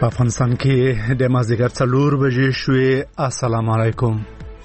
په افغانستان کې د مازدیګر 4 بجې شوې. السلام علیکم.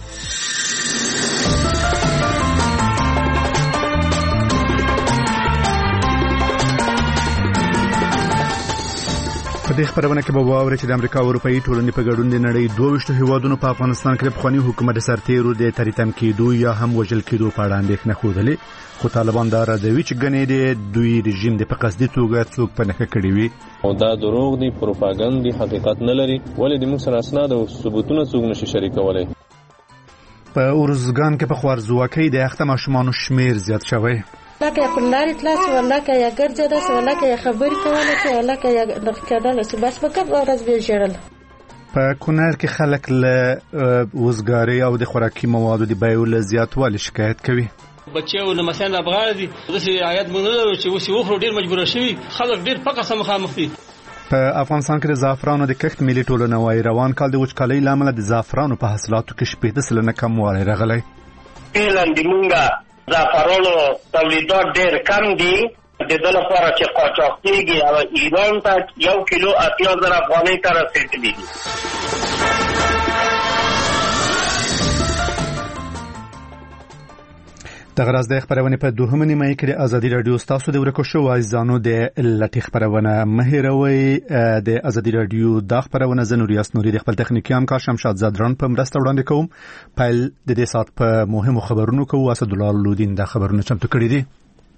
په دې خبرونه کې به واورئ چې د امریکا او اروپאי ټولنې په ګډون د نړۍ 22 هیوادونو په افغانستان کې د پخوانی حکومت سرتیرو د تریتم کېدو یا هم وژل کېدو په اړه اندېښنه خوده، خو طالبان دا ردوي چې ګنې د دوی رژیم د په قصدي توګه څوک په نښه کړی وي. او دا دروغ دي، پروپاګاندا دي، حقیقت نه لري. ولې د موږ سره اسناد او ثبوتونه څوک نشي شریکولای. په اورزګان کې په خوارزواکۍ د اخته ماشومان شمیر زیات شوی. لکه یا پلاری تلاس ولکه یا ګرځه داس ولکه یا خبرې کوله چې ولکه یا نخکدل چې بس په کوم ورځ به جوړل. په کونړ کې خلک له وزګاری او د خوراکي موادو د بیو له زیاتوالي شکایت کوي. بچو نو مثلا افغان دي دغه آیات مونږ نه چې وسی وخرو ډیر مجبور شوي، خلک ډیر پکه سمخامخ دي. په افغانستان کې د زعفرانو د کښت ملي ټولنه وايي روان کال د وچکالۍ لامل د زعفرانو په حاصلاتو کې 80% کموالی راغلی. فعلا د مونږه زعفرانو تولیدات ډیر کم دي. د دې لپاره چې قاچاق کیږي او ایران ته 1 کیلو 80,000 افغانۍ ته رسیدلی دي. دغه راز د خبرونه په دوهمه نیمه کې د ازادي رادیو تاسو د ورکو شو وایزانو د لټي خبرونه مهیروي د ازادي رادیو د خبرونه زنوریاس نوري د خپل تخنیکی همکار شمشاد زادران په مرسته وړاندې کوم. پیل د دې سات په مهمو خبرونو کوو. اسد الله لودین د خبرونه چمتو کړی دي.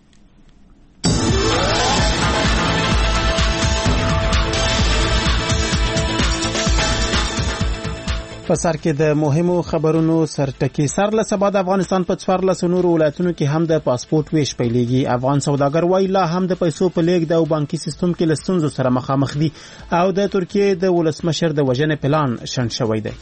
په سر کې د مهمو خبرونو سرټکی سر له سبا د افغانستان په 14 نورو ولایتونو کې هم د پاسپورت ویش پیلېږي. افغان سوداګر وایي لا هم د پیسو په لیږد او بانکي سیستم کې له ستونزو سره مخامخ دي او د ترکیه د ولسمشر د وژنې پلان شنډ شوی دی.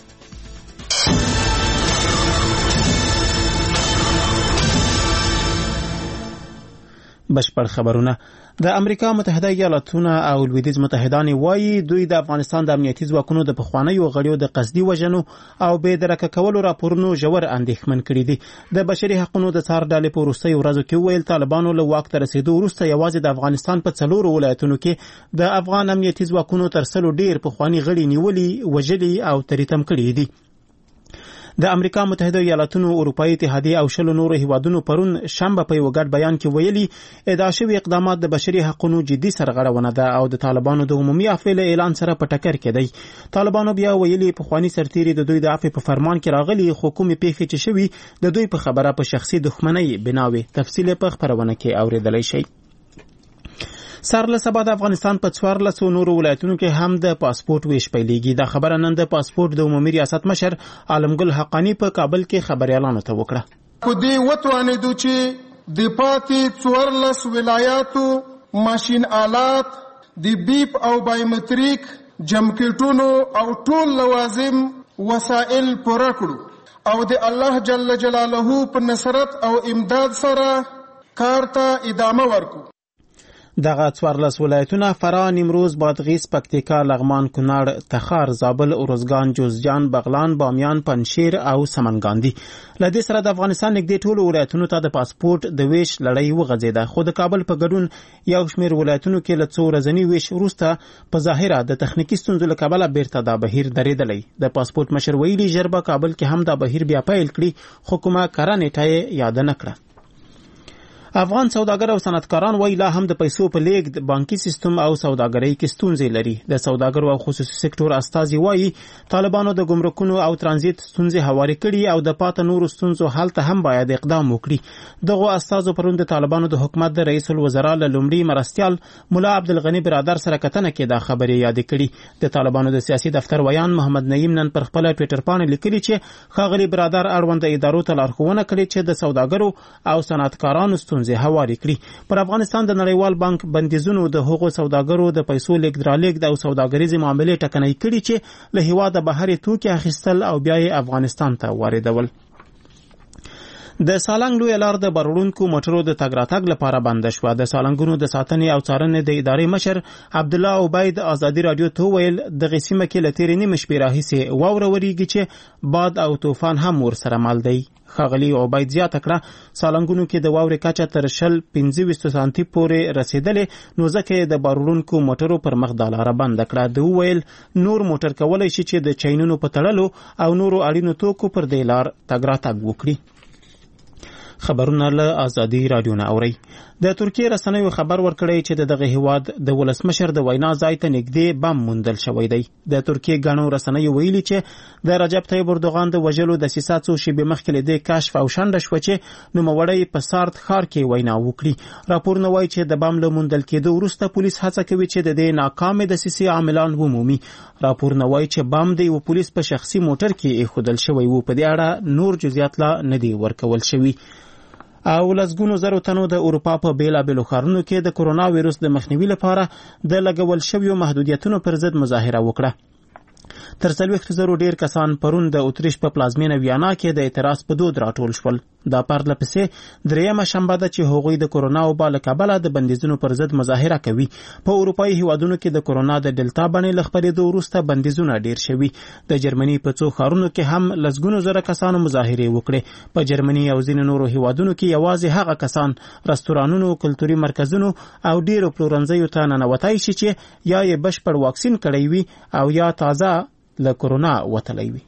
بشپړ خبرونه. د امریکا متحده ایالاتونه او لویدیځ متحدان وایي دوی د افغانستان د امنیتي ځواکونو د پخوانیو غړیو د قصدي وژنو او بې درکه کولو راپورونو ژور اندېښمن کړي دي. د بشري حقوقو د څار ډلې په وروستیو ورځو کې ویل طالبانو له واک ته رسیدو وروسته یوازې د افغانستان په 4 ولایتونو کې د افغان امنیتي ځواکونو تر څلو ډیر پخوانی غړي نیولي، وژلي او تریتم کړي دي. د امریکا متحده ایالاتونو، اروپאי اتحادیه او شلو نورو هیوادونو پرون شنبه په یو ګډ بیان کې ویلي ادعا شوی اقدامات د بشري حقوقو جدي سرغړونه ده او د طالبانو د عمومي عفو اعلان سره په ټکر کې دی. طالبانو بیا ویلي پخوانی سرتیري د دوی د عفو په فرمان کې راغلي، خو کومې پیښې چې شوي د دوی په خبره په شخصي دښمنۍ بناوي. تفصیل په خبرونه کې اوریدلای شئ. سر له سبا د افغانستان په 14 نورو ولایتونو کې هم د پاسپورت ویش پیلېږي. دا خبره نن د پاسپورت د عمومي ریاست مشر عالمګل حقانی په کابل کې خبريالانو ته وکړه. کو دی وتوانیدو چې د پاتې 14 ولایاتو ماشين آلات د بیپ او بایومټریک جمکټونو او ټول لوازم وسایل پوره کړو او د الله جل جلاله په نصرت او امداد سره کار ته ادامه ورکو. دغه 14 ولایتونه فراه، نیمروز، بادغیس، پکتیکا، لغمان، کونړ، تخار، زابل، اورزګان، جوزجان، بغلان، بامیان، پنشیر او سمنګان دي. لدې سره د افغانستان نږدې ټول ولایتونو ته د پاسپورت د ویش لړۍ وغځیده، خو د کابل په ګډون یو شمېر ولایتونو کې له 2 ورځنی ویش وروسته په ظاهره د تخنیکی ستونزو له کبله بیرته دا بهیر درېدلی. د پاسپورت مشر ویلي ژر به کابل کې هم دا بهیر بیا پیل کړي، خو کومه کره نیټه یې یاد نه کړه. افغان سوداګر او صنعتکاران وایي لا هم د پیسو په لیږد، بانکي سیستم او سوداګرۍ کې ستونزې لري. د سوداګرو او خصوصي سکتور استازي وایي طالبانو د ګمرکونو او ترانزیت ستونزې هوارې کړي او د پاتې نورو ستونزو حل ته هم باید اقدام وکړي. دغه استازو پرون د طالبانو د حکومت د رئیس الوزرا له لومړي مرستیال مولا عبدالغنی برادر سره کتنه کې دا خبرې یاد کړي. د طالبانو د سیاسي دفتر ویان محمد نعیم نن پر خپل ټویټر باندې لیکلي چې ښاغلي برادر اړوند ادارو ته لارښوونه کړې چې د سوداګرو او صنعتکارانو ستونزې هوارې کړي. پر افغانستان د نړیوال بانک بندیزونو د هغو سوداګرو د پیسو لیږد رالېږد او سوداګریزې معاملې ټکنۍ کړي چې له هېواده بهر توکي اخیستل او بیا یې افغانستان ته واردول. د سالنګ لوی لار د بارونکو موټرو د تګ راتګ لپاره بند شو. د سالنګونو د ساتنې او څارنې د ادارې مشر عبدالله عبید ازادي رادیو ته ویل د غسیمه کې لتیرې نیمه شپې راهیسې واوره وریږي چې باد او طوفان هم ورسره مل دی. ښاغلي عبید زیاته کړه سالنګونو کې د واورې کچه تر 25 سانتي پورې رسیدلې نو ځکه د بارونکو موټرو پر مخ د لاره بند کړه. د ویل نور موټر کولای شي چې د چینونو په تړلو او نورو اړینو توکو پر دې لار تګ راتګ وکړي. خبرونه له ازادي رادیو نه اوري. د ترکیه رسنیو خبر ورکړی چې دغه هیواد د ولسمشر د وینا ځای ته نږدې بم موندل شوی دی. د ترکیه غاڼو رسنیو ویلي چې د رجب طیب اردوغان د وژلو د سیاست څو شیبې مخکې له کشف او شنډه شو چې نوموړی په سارت ښار کې وینا وکړي. راپورونه وایي چې د بم له موندل کېدو وروسته پولیس هڅه کوي چې د دې ناکامې دسیسې عاملان ومومي. راپورونه وایي چې بم د یو پولیس په شخصي موټر کې ایښودل شوی و. په دې اړه نور جزئیات لا نه دي ورکول شوي. او لسګونو زرو تنو د اروپا په بیلابیلو ښارونو کې د کرونا ویروس د مخنیوي لپاره د لګول شویو محدودیتونو پر ضد مظاهره وکړه. تر 40,000 ډیر کسان پرون د اتریش په پلازمینه ویانا کې د اعتراض په دود راټول شول. دا پرله پسې دریمه شنبه ده چې هغوی د کرونا وبا له کبله د بندیزونو پر ضد مظاهره کوي. په اروپایي هیوادونو کې د کرونا د ډلتا بڼې له خپرېدو وروسته بندیزونه ډیر شوي. د جرمني په څو ښارونو کې هم لسګونو زره کسانو مظاهرې وکړې. په جرمني او ځینو نورو هیوادونو کې یوازې هغه کسان رستورانونو، کلتوري مرکزونو او ډیرو پلورنځیو ته ننوتای شي چې یا یې بشپړ واکسین کړی وي او یا تازه له کرونا وتلی وي.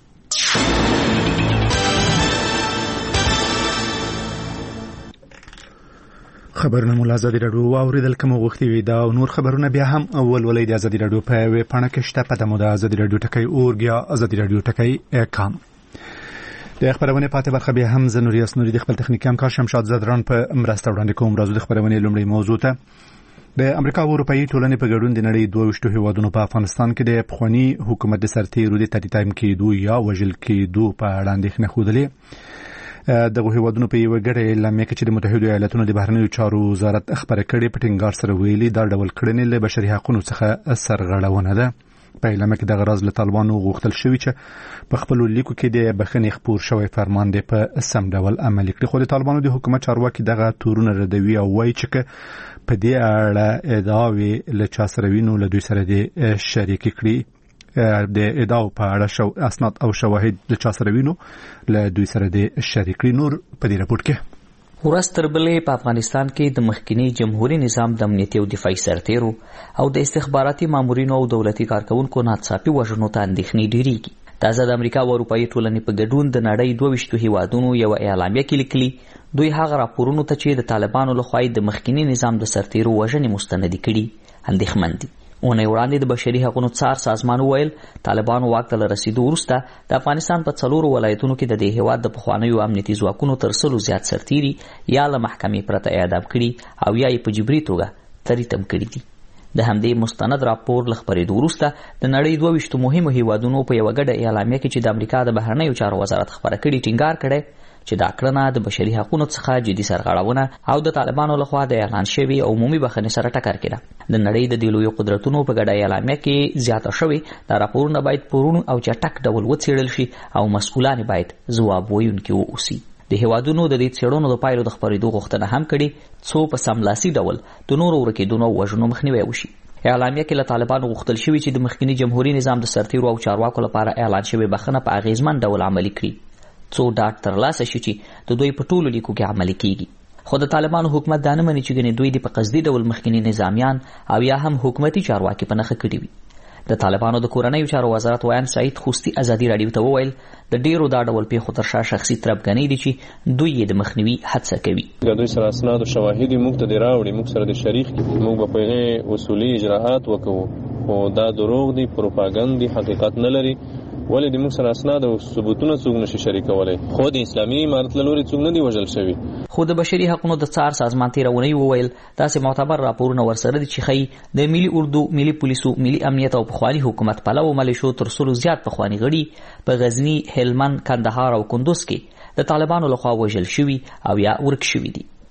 خبرونه مو له ازادي راډیو واوریدل. کوم غوښتي وي دا او نور خبرونه بیا هم ولولئ د ازادي راډیو په ویب پاڼه کې شته. په دمو د ازادي راډیو ټکی اورګ یا ازادي راډیو ټکی کام. د خبرونه پاتې برخه بیا هم زنوري اسنوري د خپل تخنیکي همکار شمشاد زدران په مرسته وړاندې کوم. راځو د خبرونه لومړی موضوع ته. د امریکا او اروپאי ټولنې په ګډون د نړۍ 22 هیوادونو په افغانستان کې د پخوانی حکومت د سرتیرو د تدایم کېدو یا وژل کېدو په اړه اندېښنه خوده. دغه هیوادونو په یو غړي اعلامیه کې چې د متحده ایالاتونو د بهرنیو چارو وزارت خبره کړې په ټینګار سره ویلي دا ډول کړنې له بشري حقوقو څخه سرغړونه ده. په اعلامیه کې د غرض له طالبانو غوښتل شوی چې په خپل لیکو کې د بخښنې خپور شوی فرمان دی په سم ډول عملي کړي. خو د طالبانو د حکومت چارواکي دغه تورونه ردوي او وایي چې په دې اړه ادعاوې له چا سره وینو له دوی سره د شریک کړي. د ادعاو په اړه شو اسناد او شواهد له چا سره وینو له دوی سره د شریک کړي. نور په دې راپورټ کې ورستربلې په افغانستان کې د مخکنی جمهوریت نظام د امنیتي او دفاعي سرتیرو او د استخباراتي مامورینو او دولتي کارکونکو ناڅاپي وژنو ته اندېښنې ډېرېږي. تازه د امریکا او اروپایي ټولنې په ګډون د نړۍ 22 هیوادونو یو اعلامیه کې لیکلي دوی هغه راپورونو ته چې د طالبانو لخوا د مخکنی نظام د سرتیرو وژنې مستند کړي اندېښمن دي. اونۍ وړاندې د بشري حقوقو څار سازمان ویل طالبانو واک ته رسیدو وروسته د افغانستان په 4 ولایتونو کې د دې هیواد د پخوانیو امنیتي ځواکونو تر 100 زیات سرتیري یا له محکمې پرته اعدام کړي او یا یې په جبري توګه تریتم کړي دي. د همدې مستند راپور له خپرېدو وروسته د نړۍ 22 مهمو هیوادونو په یو ګډه اعلامیه کې چې د امریکا د بهرنیو چارو وزارت خبره کړې ټینګار کړی چې دا کړنه د بشري حقوقو څخه جدي سرغړونه او د طالبانو لخوا د اعلان شوی او عمومي بخښنې سره ټکر کړي. د نړۍ د دې لویو قدرتونو په ګډه اعلامیه کې زیاته شوی دا راپورونه باید پرون او چټک ډول وڅېړل شي او مسؤلان باید ځواب ویونکي واوسي. د هیوادونو د دې څېړنو د پایلو د خبرېدو غوښتنه هم کړې څو په سملاسي ډول د نورو ورکېدونو او وژنو مخنیوی وشي. اعلامیه کې له طالبانو غوښتل شوی چې د مخکنی جمهوریت نظام د سرتیرو او چارواکو لپاره اعلان شوی بخښنه په اغیزمن ډول عملي کړي څو ډاډ ترلاسه شي چې د دوی په ټولو لیکو کې عملي کیږي. خو د طالبانو حکومت دا نه مني چې ګنې دوی د په قصدي ډول مخکنی نظامیان او یا هم حکومتي چارواکي په نښه کړي وي. د طالبانو د کورنیو چارو وزارت ویان سعید خوستی ازادي راډیو ته وویل د ډیرو دا ډول پیښو تر شا شخصي تربګنۍ دي چې دوی یې د مخنیوي هڅه کوي. د دوی سره اسناد او شواهد موږ ته دی راوړي، موږ سره د شریک موږ به په هغې اصولي اجراءات وکړو، خو دا دروغ دي، پروپاګند دي، حقیقت نه لري. ولې د موږ سره اسناد او ثبوتونه څوک نشي شریکولی، خو د اسلامي امارت له لوري څوک نه دي وژل شوي. خو د بشري حقوقو د څار سازمان تېرونی وویل داسې معتبر راپورونه ورسره دي چې ښیي د ملي اردو، ملي پولیسو، ملي امنیت او پخواني حکومت پلوو ملیشو تر 100 زیات پخواني غړي په غزني، هلمند، کندهار او کندوز کې د طالبانو لخوا وژل شوي او یا ورک شوي دي.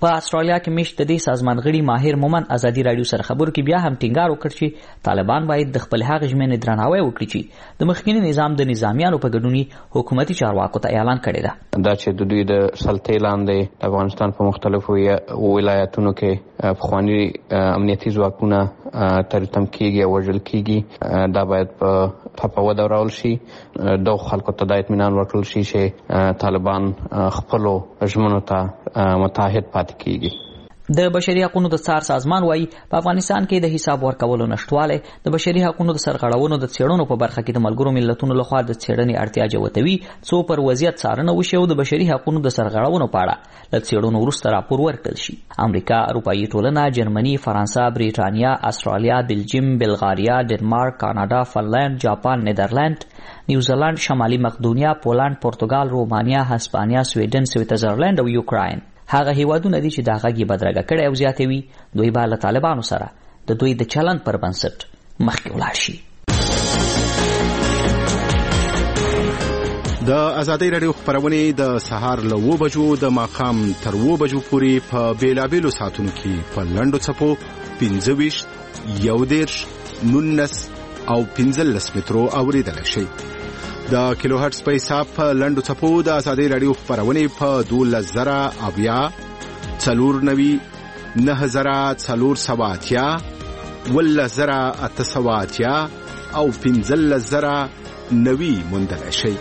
په استرالیا کې مشت د دې سازمان غړي ماهر مومن ازادي رادیو سره خبرو کې بیا هم ټینګار وکړ چې طالبان باید د خپل هغه ژمنې درناوی وکړي چې د مخکینی نظام د نظامیانو په ګډون حکومتي چارواکو ته اعلان کړی دی دا چې د دوی د سلطې لاندې افغانستان په مختلفو ولایتونو کې پخواني امنیتي ځواکونه ترتم کیږي او وژل کیږي دا باید په ودرول شي د خلکو ته د اطمینان ورکړل شي چې طالبان خپلو ژمنو ته متحد پاتې کیږي. د بشري حقوقو د څار سازمان وایي په افغانستان کې د حساب ورکولو نشټوالی د بشري حقوقو د سرغړونو د څېړنو په برخه کې د ملګرو ملتونو لخوا د څېړنې اړتیا جوتوي څو پر وضعیت څارنه وشي او د بشري حقوقو د سرغړونو په اړه له څېړنو وروسته راپور ورکړل شي. امریکا، اروپایي ټولنه، جرمني، فرانسه، بریټانیا، استرالیا، بلجیم، بلغاریا، ډنمارک، کاناډا، فنلند، جاپان، نیدرلند، نیوزیلند، شمالي مقدونیا، پولند، پرتګال، رومانیا، هسپانیا، سویډن، سویټزرلند او یوکراین هغه هیوادونه دي چې دا غږ یې بدرګه کړی او زیاتوي دوی به له طالبانو سره د دوی د چلند پر بنسټ مخکې ولاړ شي. د ازادۍ راډیو خپرونې د سهار له 9 بجو د ماښام تر 9 بجو پورې په بیلابیلو ساعتونو کې په لنډو څپو 25 11 19 او 15 مترو اوریدل شي. د کیلو هرتز په حساب په لنډو څپو د ازادۍ راډیو خپرونې په 12000 اویا 490 9480 11880 او 15090 موندل شي.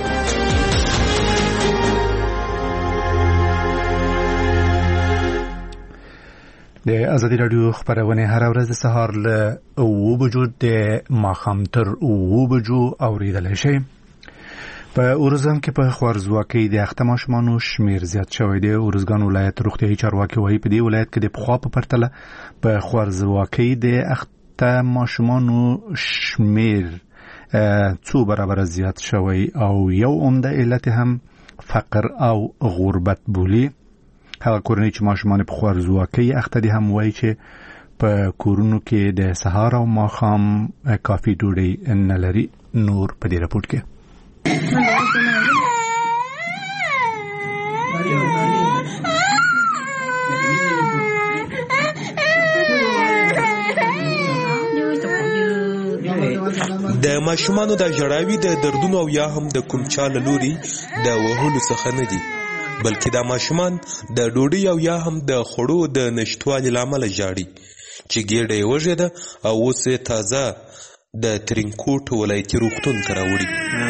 د ازادي رادیو خبرونه هر ورځ د سهار له 9 بجو د ماښام تر 9 بجو اوریدل شي. په اورزګان کې په خوارزواکۍ د اخته ماشومانو شمیر زیات شوی دی. اورزګان ولایت روغتیايي چارواکي وایي په دې ولایت کې د پخوا په پرتله په خوارزواکۍ د اخته ماشومانو شمیر څو برابر زیات شوی او یو عمده علت هم فقر او غربت بولی. هغه کورنۍ چې ماشومان په خوارزواکۍ اخته دي هم وایي چې په کورونو کې د سهار او ماښام کافي ډوډۍ نه لري. نور په دې راپورټ کې د ماشومانو د ژړاوي د دردونو او یا هم د کوم چا له لوري د وهلو څخه نه دي، بلکې دا ماشومان د ډوډۍ او یا هم د خوړو د نشټوالي له امله ژاړي چې ګېډه یې وږې ده او اوس یې تازه د ترینکوټ ولایتي روغتون ته راوړي.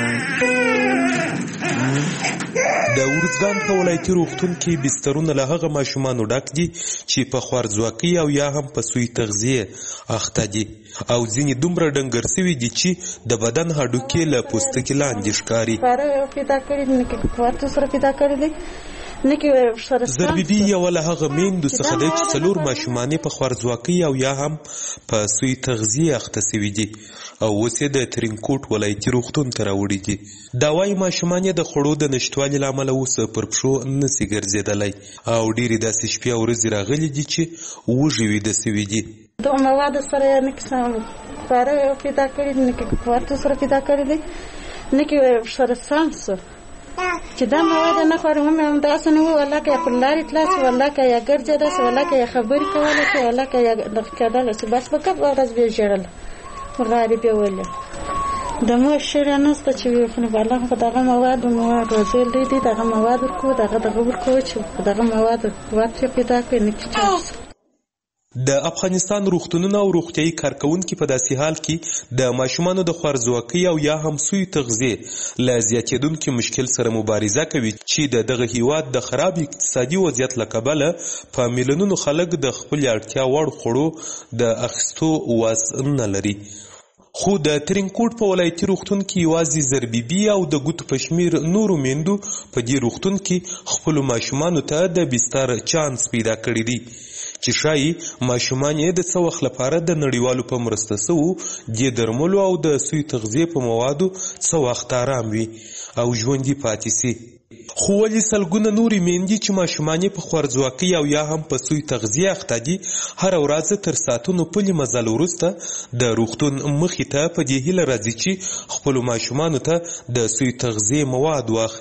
د ورزګان په ولایتي روغتون کې بسترونه له هغه ماشومانو ډک دي چې په خوارزواکۍ او یا هم په سوی تغذیه اخته دي او ځینې دومره ډنګر سوي دي چې د بدن هډوکي له پوستکي لاندې ښکاري. زربیبي یوه له هغه میندو څخه دی چې 4 ماشومان په خوارزواکۍ او یا هم په سوی تغذیه اخته سوي دي او اوس یې د ترینکوټ ولایتي روغتون ته راوړي دي. دا وایي ماشومان یې د خوړو د نشتوالي له امله اوس پر پښو نسي ګرځېدلی او ډېرې داسې شپې او ورځې راغلي دي چې وږي ویده سوي دي. د موادو سره یې نه کیسه پاره پیدا کړي نه کې قوت سره پیدا کړي دي نه کې سره سانس چې دا مواد نه خورم هم داسې نه وو ولا کې په لارې تلاس ولا کې یا ګرځي داسې ولا کې خبرې کوله چې ولا کې یا د کېدل چې بس وکړ ورځ به جوړل غاری به ولې د مو شری نهسته چې خو نه بالا په دغه مواد روزل دي دغه مواد کو دغه ورکو چې دغه مواد قوت پیدا کوي نه کیږي. د افغانستان روغتونونه او روغتیايي کارکونکي په داسې حال کې د ماشومانو د خوارزواکۍ او یا هم سوی تغذیه له زیاتېدونکي مشکل سره مبارزه کوي چې دغه هیواد د خراب اقتصادي وضعیت له کبله په میلیونونو خلک د خپل اړتیا وړ خوړو د اخیستو واس نه لري. خو د ترینکوټ په ولایتي روغتون کې یوازې زربیبي او د ګوتو په شمیر نورو میندو په دې روغتون کې خپلو ماشومانو ته د بستر چانس پیدا کړی دی چې شایي ماشومان یې د څه وخت لپاره د نړیوالو په مرسته سوو د درملو او د سوی تغذیه په موادو څه وخت آرام وي او ژوندي پاتې سي. خو ولې سلګونه نورې میندې چې ماشومان یې په خوارزواکۍ او یا هم په سوی تغذیه اخته دي هره ورځ تر ساعتونو پلي مزل وروسته د روغتون مخې ته په دې هیله راځي چې خپلو ماشومانو ته د سوی تغذیه مواد واخلي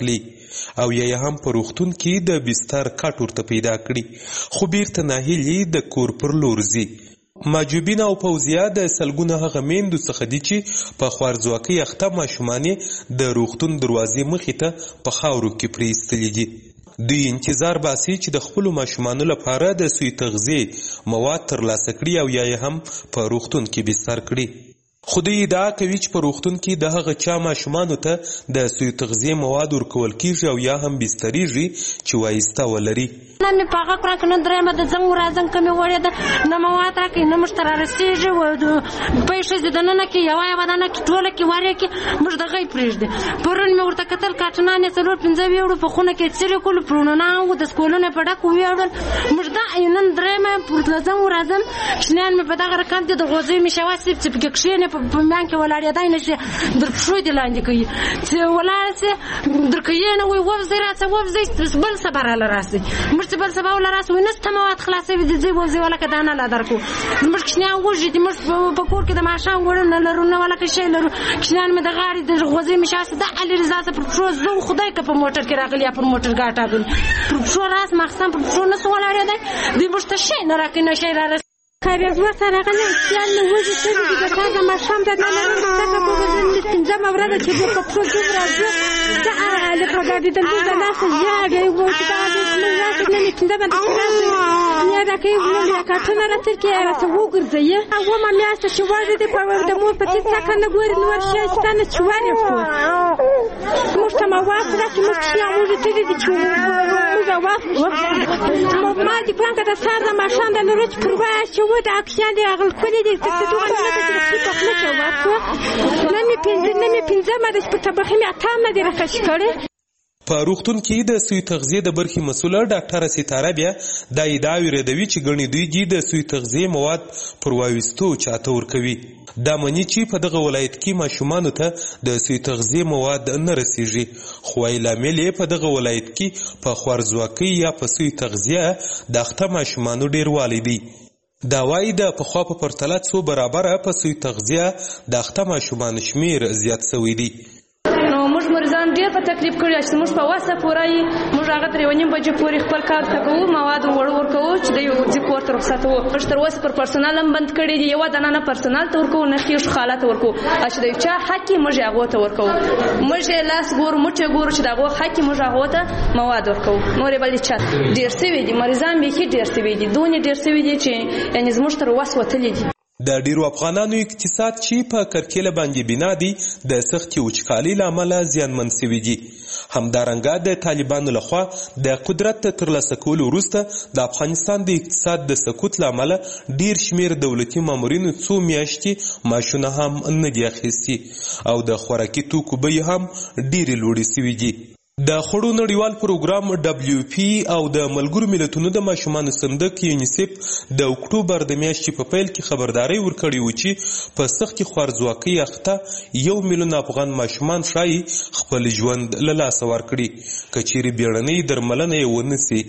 او یا هم په روغتون کې د بستر کټ ورته پیدا کړي خو بیرته ناهیلي د کور پر لور ځي. ماجوبین او پوزیا د سلګونه هغه میندو څخه دي چې په خوارځواکۍ اخته ماشومانې د روغتون دروازې مخې ته په خاورو کې پرېیستلي دي. دوی انتظار باسي چې د خپلو ماشومانو لپاره د سوی تغذیې مواد ترلاسه کړي او یا هم په روغتون کې بستر کړي. خو دوی ادعا کوي چې په روغتون کې د هغه چا ماشومانو ته د سوی تغذیې مواد ورکول کیږي او یا هم بستریږي چې وایسته ولري. نه مې په هغه کړه که نه درېیمه د ځم ورځم که مې وړې ده نه مواد راکوي نه موږ ته رارسېږي پۍ ښځې دننه کې یوه دانه کې ټوله کې وارې کې موږ دغه یې پرېږدي. پرون مې ورته کتل کاټنان یې 4-5 ویوړو په خونه کې څیرې کړو پرونونه وو د سکولونه یې په ډک وویوړل. موږ دا نن درېیمه د ځم ورځم شنیان مې په دغه رقم دي د غوزیو مې شوا سیب چې پکې کښېنې په میان کې ولاړېدی نه شي در پښو دې لاندې کوي چې ولاړه سي در کښېنه وایي ووځئ راڅه ووځئ بل سبا راله راسئ. موږ چې بل سبا وله راسو نسته مواد خلاصوي د ځای وځئ ولکه دانه لا درکړو. زموږ کښېنیان وږي دي موږ په کور کې د ماښام وړو نه لرو نه ولکه شی لرو. کښېنیان مې د غاړې د غوزۍ مې شاسته دا علي رضا څه پر پښو زه خدای که په موټر کې راغلي یا پر موټر ګاټ راغلي پر پښو راس ماخستان پر پښو نه سو ولاړېدی. دوی موږ ته شی نه راکوي نه شی رارسوي. کاریزما ته راغلی کښېنیان مې وږي شوي دي د کار د ماښام د نه لرم ځکه پنځمه ورځ چې بیا په پښو ځم راځه لږ راګرځېدل دي د لاسه ژاړي و چې دا زموږ راسه نه مې پنځمه د راسه یا راکوي یا کارټونه راته کې راته وګرځوي. اومه میاشته چې واږه دي د مور په څېر څکه نه ګوري نور شی شته نه چې ورې کړو. موږ ته مواد راکړي موږ کښېنیان وږي تللي دي چې موږ واخلو. ما دې پلان که د سهار د ماښام د نورو چې پر وایه چې و دا کښېنیان دي هغه ښکلي دي چې دغه نه ده چې د خپل پخله کې ورکړو. نه مې پنځمه ده چې په طبخي مې اتام نه دي راکش کړی. په روغتون کې د سوی تغذیې د برخې مسؤله ډاکټره ستاره بیا دا ادعا ردوي چې ګڼې دوی دي د سوی تغذیې مواد پر وایستو چاته ورکوي. دا مني چې په دغه ولایت کې ماشومانو ته د سوی تغذیې مواد نه رسیږي خو لامل یې په دغه ولایت کې په خوارځواکۍ یا په سوی تغذیه د اخته ماشومانو ډیروالی دی. دا وایي د پخوا په پرتله څو برابره په سوی تغذیه د اخته ماشومانو شمیر زیات شوی دی. موږ مریضان ډېر په تکلیف کړي چې موږ په وسه پوره یې موږ هغه 3:30 بجې پورې خپل کار ته کوو مواد ورکوو چې د یو ځای کور ته رخصت وو. موږ تر اوسه پر پرسنل هم بند کړي دي یوه دانه نه پرسنل ته ورکوو نه خیښ خاله ته ورکوو چې د یو چا حق یې موږ هغو ته ورکوو. موږ یې لاس ګورو موږ یې ګورو چې د هغو حق یې موږ هغو ته مواد ورکوو. نور یې بل چا ډېر سوي دي مریضان بیخي ډېر سوي دي دونې ډېر سوي دي چې یعنې زموږ تر وس وتلي دي. د ډیرو افغانانو اقتصاد چې په کرکیله باندې بنا دي د سختي وچکالۍ له امله زیانمن شوي دي. همدارنګه د طالبانو لخوا د قدرت ترلاسه کولو وروسته د افغانستان د اقتصاد د سقوط له امله ډیر شمیر دولتي مامورینو څو میاشتې معاشونه هم نه دي اخیستي او د خوراکي توکو بیې هم ډیرې لوړې شوي دي. د خوړو نړیوال پروګرام WFP او د ملګرو ملتونو د ماشومانو صندوق یونیسف د اکتوبر د میاشتې په پیل کې خبرداري ورکړې و چې په سختي خوارځواکۍ اخته 1 میلیون افغان ماشومان شایي خپل ژوند له لاسه ورکړي که چیرې بیړنۍ درملنه یې ونه سي.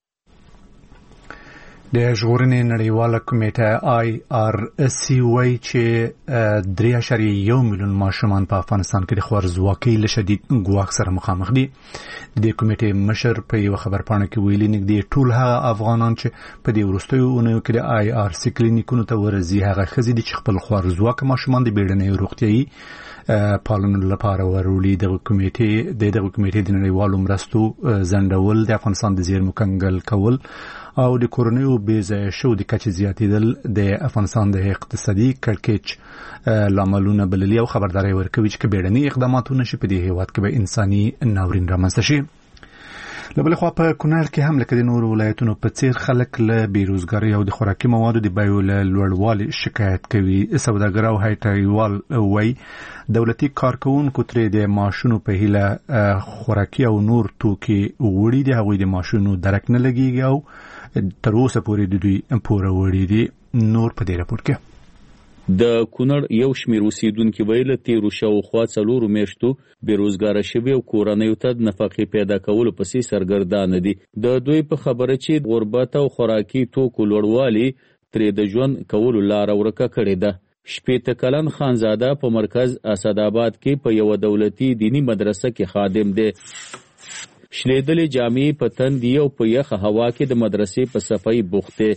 د ژغورنې نړیواله کمیټه IRC وایي چې 3.1 میلیون ماشومان په افغانستان کې د خوارځواکۍ له شدید ګواښ سره مخامخ دي. د کمیټې مشر په یو خبرپاڼه کې ویلي نږدې ټول هغه افغانان چې په دې وروستیو اونیو کې د IRC کلینیکونو ته ورځي هغه ښځې دي چې خپل خوارځواکه ماشومان د بیړنۍ روغتیایي پالنو لپاره ورولي. دغه کمیټې د نړیوالو مرستو ځنډول د افغانستان د زیرمو کنګل کول او د کورنیو بې ځایه شوو د کچې زیاتېدل د افغانستان د اقتصادي کړکېچ لاملونه بللي او خبرداری ورکوي چې که بیړني اقدامات ونه شي په دې هېواد کې به انساني ناورین رامنځته شي. له بلې خوا په کونړ کې هم لکه د نورو ولایتونو په څېر خلک له بېروزګارۍ او د خوراکي موادو د بیو له لوړوالي شکایت کوي. سوداګر او هټیوال وایي دولتي کارکوونکو ترې د معاشونو په هیله خوراکي او نور توکي وړي دي هغوی د معاشونو درک نه لګېږي او تر اوسه پورې د دوی پوره وړي دي. نور په دې راپور کې د کونړ یو شمېر اوسیدونکي ویل تیرو شاوخوا 4 میاشتو بېروزګاره شوي او کورنیو ته د نفقې پیدا کولو پسې سرګردانه دي. د دوی په خبره چې غربت او خوراکي توکو لوړوالي ترې د ژوند کولو لاره ورکه کړې ده. 18 کلن خانزاده په مرکز اسداباد کې په یو دولتي دینی مدرسه کې خادم دی. شلیدلې جامې په تن دی او په یخه هوا کې د مدرسې په صفای بوخته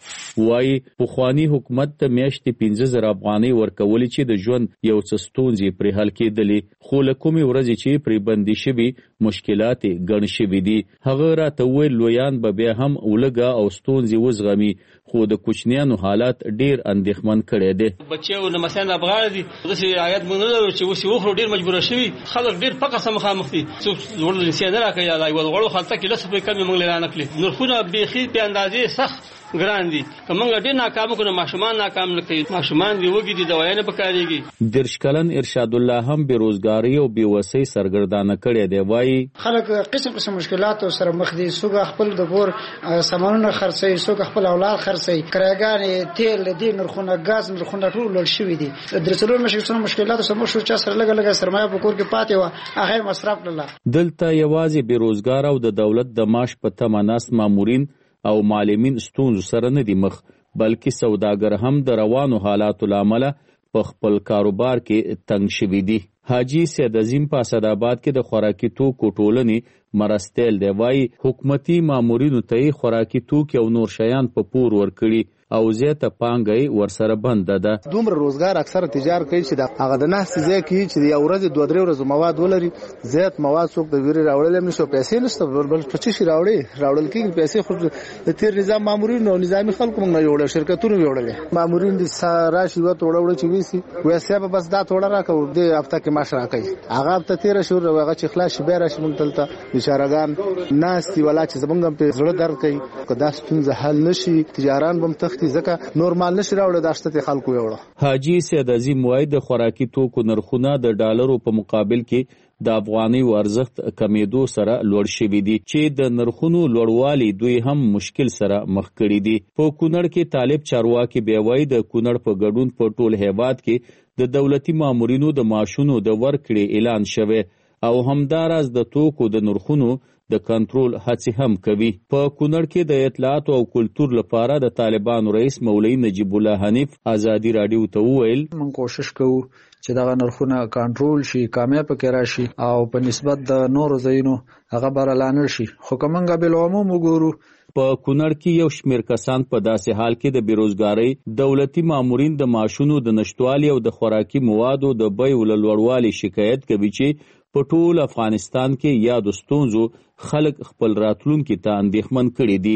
وای پخوانی حکومت ته میاشتې 15000 افغانۍ ورکولې چې د ژوند یو څه ستونزې پرې حل کېدلې خو له کومې ورځې چې پرې بندي شوي مشکلات ګڼ شوي دي هغه راته وویل لویان به بیا هم ولګه او ستونزې وزغمي خو د کوچنیانو حالات ډیر اندېښمن کړی دی بچي او نمسیان افغان دي داسې عاید مونږ نه لرو چې اوس یې وخورو ډېر مجبوره شوي خلک ډېر فقر سره مخامخ دي څوک لوړ لسیان نه راکوي یا د غوړو خلطه کې 10 روپۍ کمې موږ نه کړي نرخونه بیخي په اندازې سخت ګران دي که موږ ډېر ناکام کړو ماشومان ناکام نه کوي ماشومان دي وږي دي دوايي نه پکارېږي درش کلن ارشاد الله هم بیروزګاری او بیوسۍ سرګردانه کړی دی وایي خلک قسم مشکلات سره مخ دي څوک خپل د کور سامانونه خرڅوي څوک خپل اولاد خرڅوي کرایګانې تیل دي نرخونه غاز نرخونه ټول لوړ شوي دي د څلور مشکلات سره مخ شو چې سره لګه سرمایه په کور کې پاتې و هغه مصرف کړل دلته یوازې بیروزګار او د دولت د معاش په تمه ناست مامورین او معلمین ستونزو سره نه دي مخ بلکې سوداګر هم د روانو حالاتو لامل په خپل کاروبار کې تنګ شوي دي حاجی سید عظیم په اسداباد کې د خوراکي توکو ټولنې مرستیل دی وایي حکومتي مامورینو ته خوراکي توکي او نور شیان په پور ورکړي او زیاته پانګه ورسره بند ده دومره روزګار اکثره تجار کوي چې هغه د ناس ځای کې چې یو ورځ 2-3 ورځې مواد ولري زیات مواد څوک د ویری راوړل نشي پیسې نشته بل پچې شي راوړل کېږي پیسې خو د تیر نظام مامورین او نظامی خلکو موږ نه جوړل شرکتونه جوړل مامورین د راشي و توړل چې ویسي وسه بس دا توړه راکو د هفته کې معاش راکړي هغه ته 13 شهور هغه چې خلاص شي به راشي موږ تلته اشارهګان ناس دی ولا چې زمونږ په زړه درد کوي که دا ستونزه حل نشي تجاران بم تخت ځکه نورمال نشي راوړل د اشته خلکو یوړه حاجی سید عظیم وای د خوراکي توکو نرخونه د ډالرو په مقابل کې د افغاني ارزښت کمیدو سره لوړ شوي دي چې د نرخونو لوړوالي دوی هم مشکل سره مخ کړي دي په کونړ کې طالب چارواکي بیوای د کونړ په ګډون په ټول هیواد کې د دولتي مامورینو د معاشونو د ورکړې اعلان شوه او همداراز د توکو د نرخونو د کنټرول هڅې هم کوي په کونړ کې د اطلاعات او کلتور لپاره د طالبانو رئیس مولوی نجیب الله حنیف ازادي رادیو ته وویل من کوشش کوو چې دا نرخونه کنټرول شي کامیاب کې راشي او په نسبت د نورو ځایونو هغه برلانه شي خو کومنګ بل عموم وګورو په کونړ کې یو شمیر کسان په داسې حال کې د بیروزګاری دولتي مامورین د معاشونو د نشټوالي او د خوراکي موادو د بیو لوړوالي شکایت کوي چې په ټول افغانستان کې یا د ستونزو خلک خپل راتلونکي ته اندېښمن کړي دي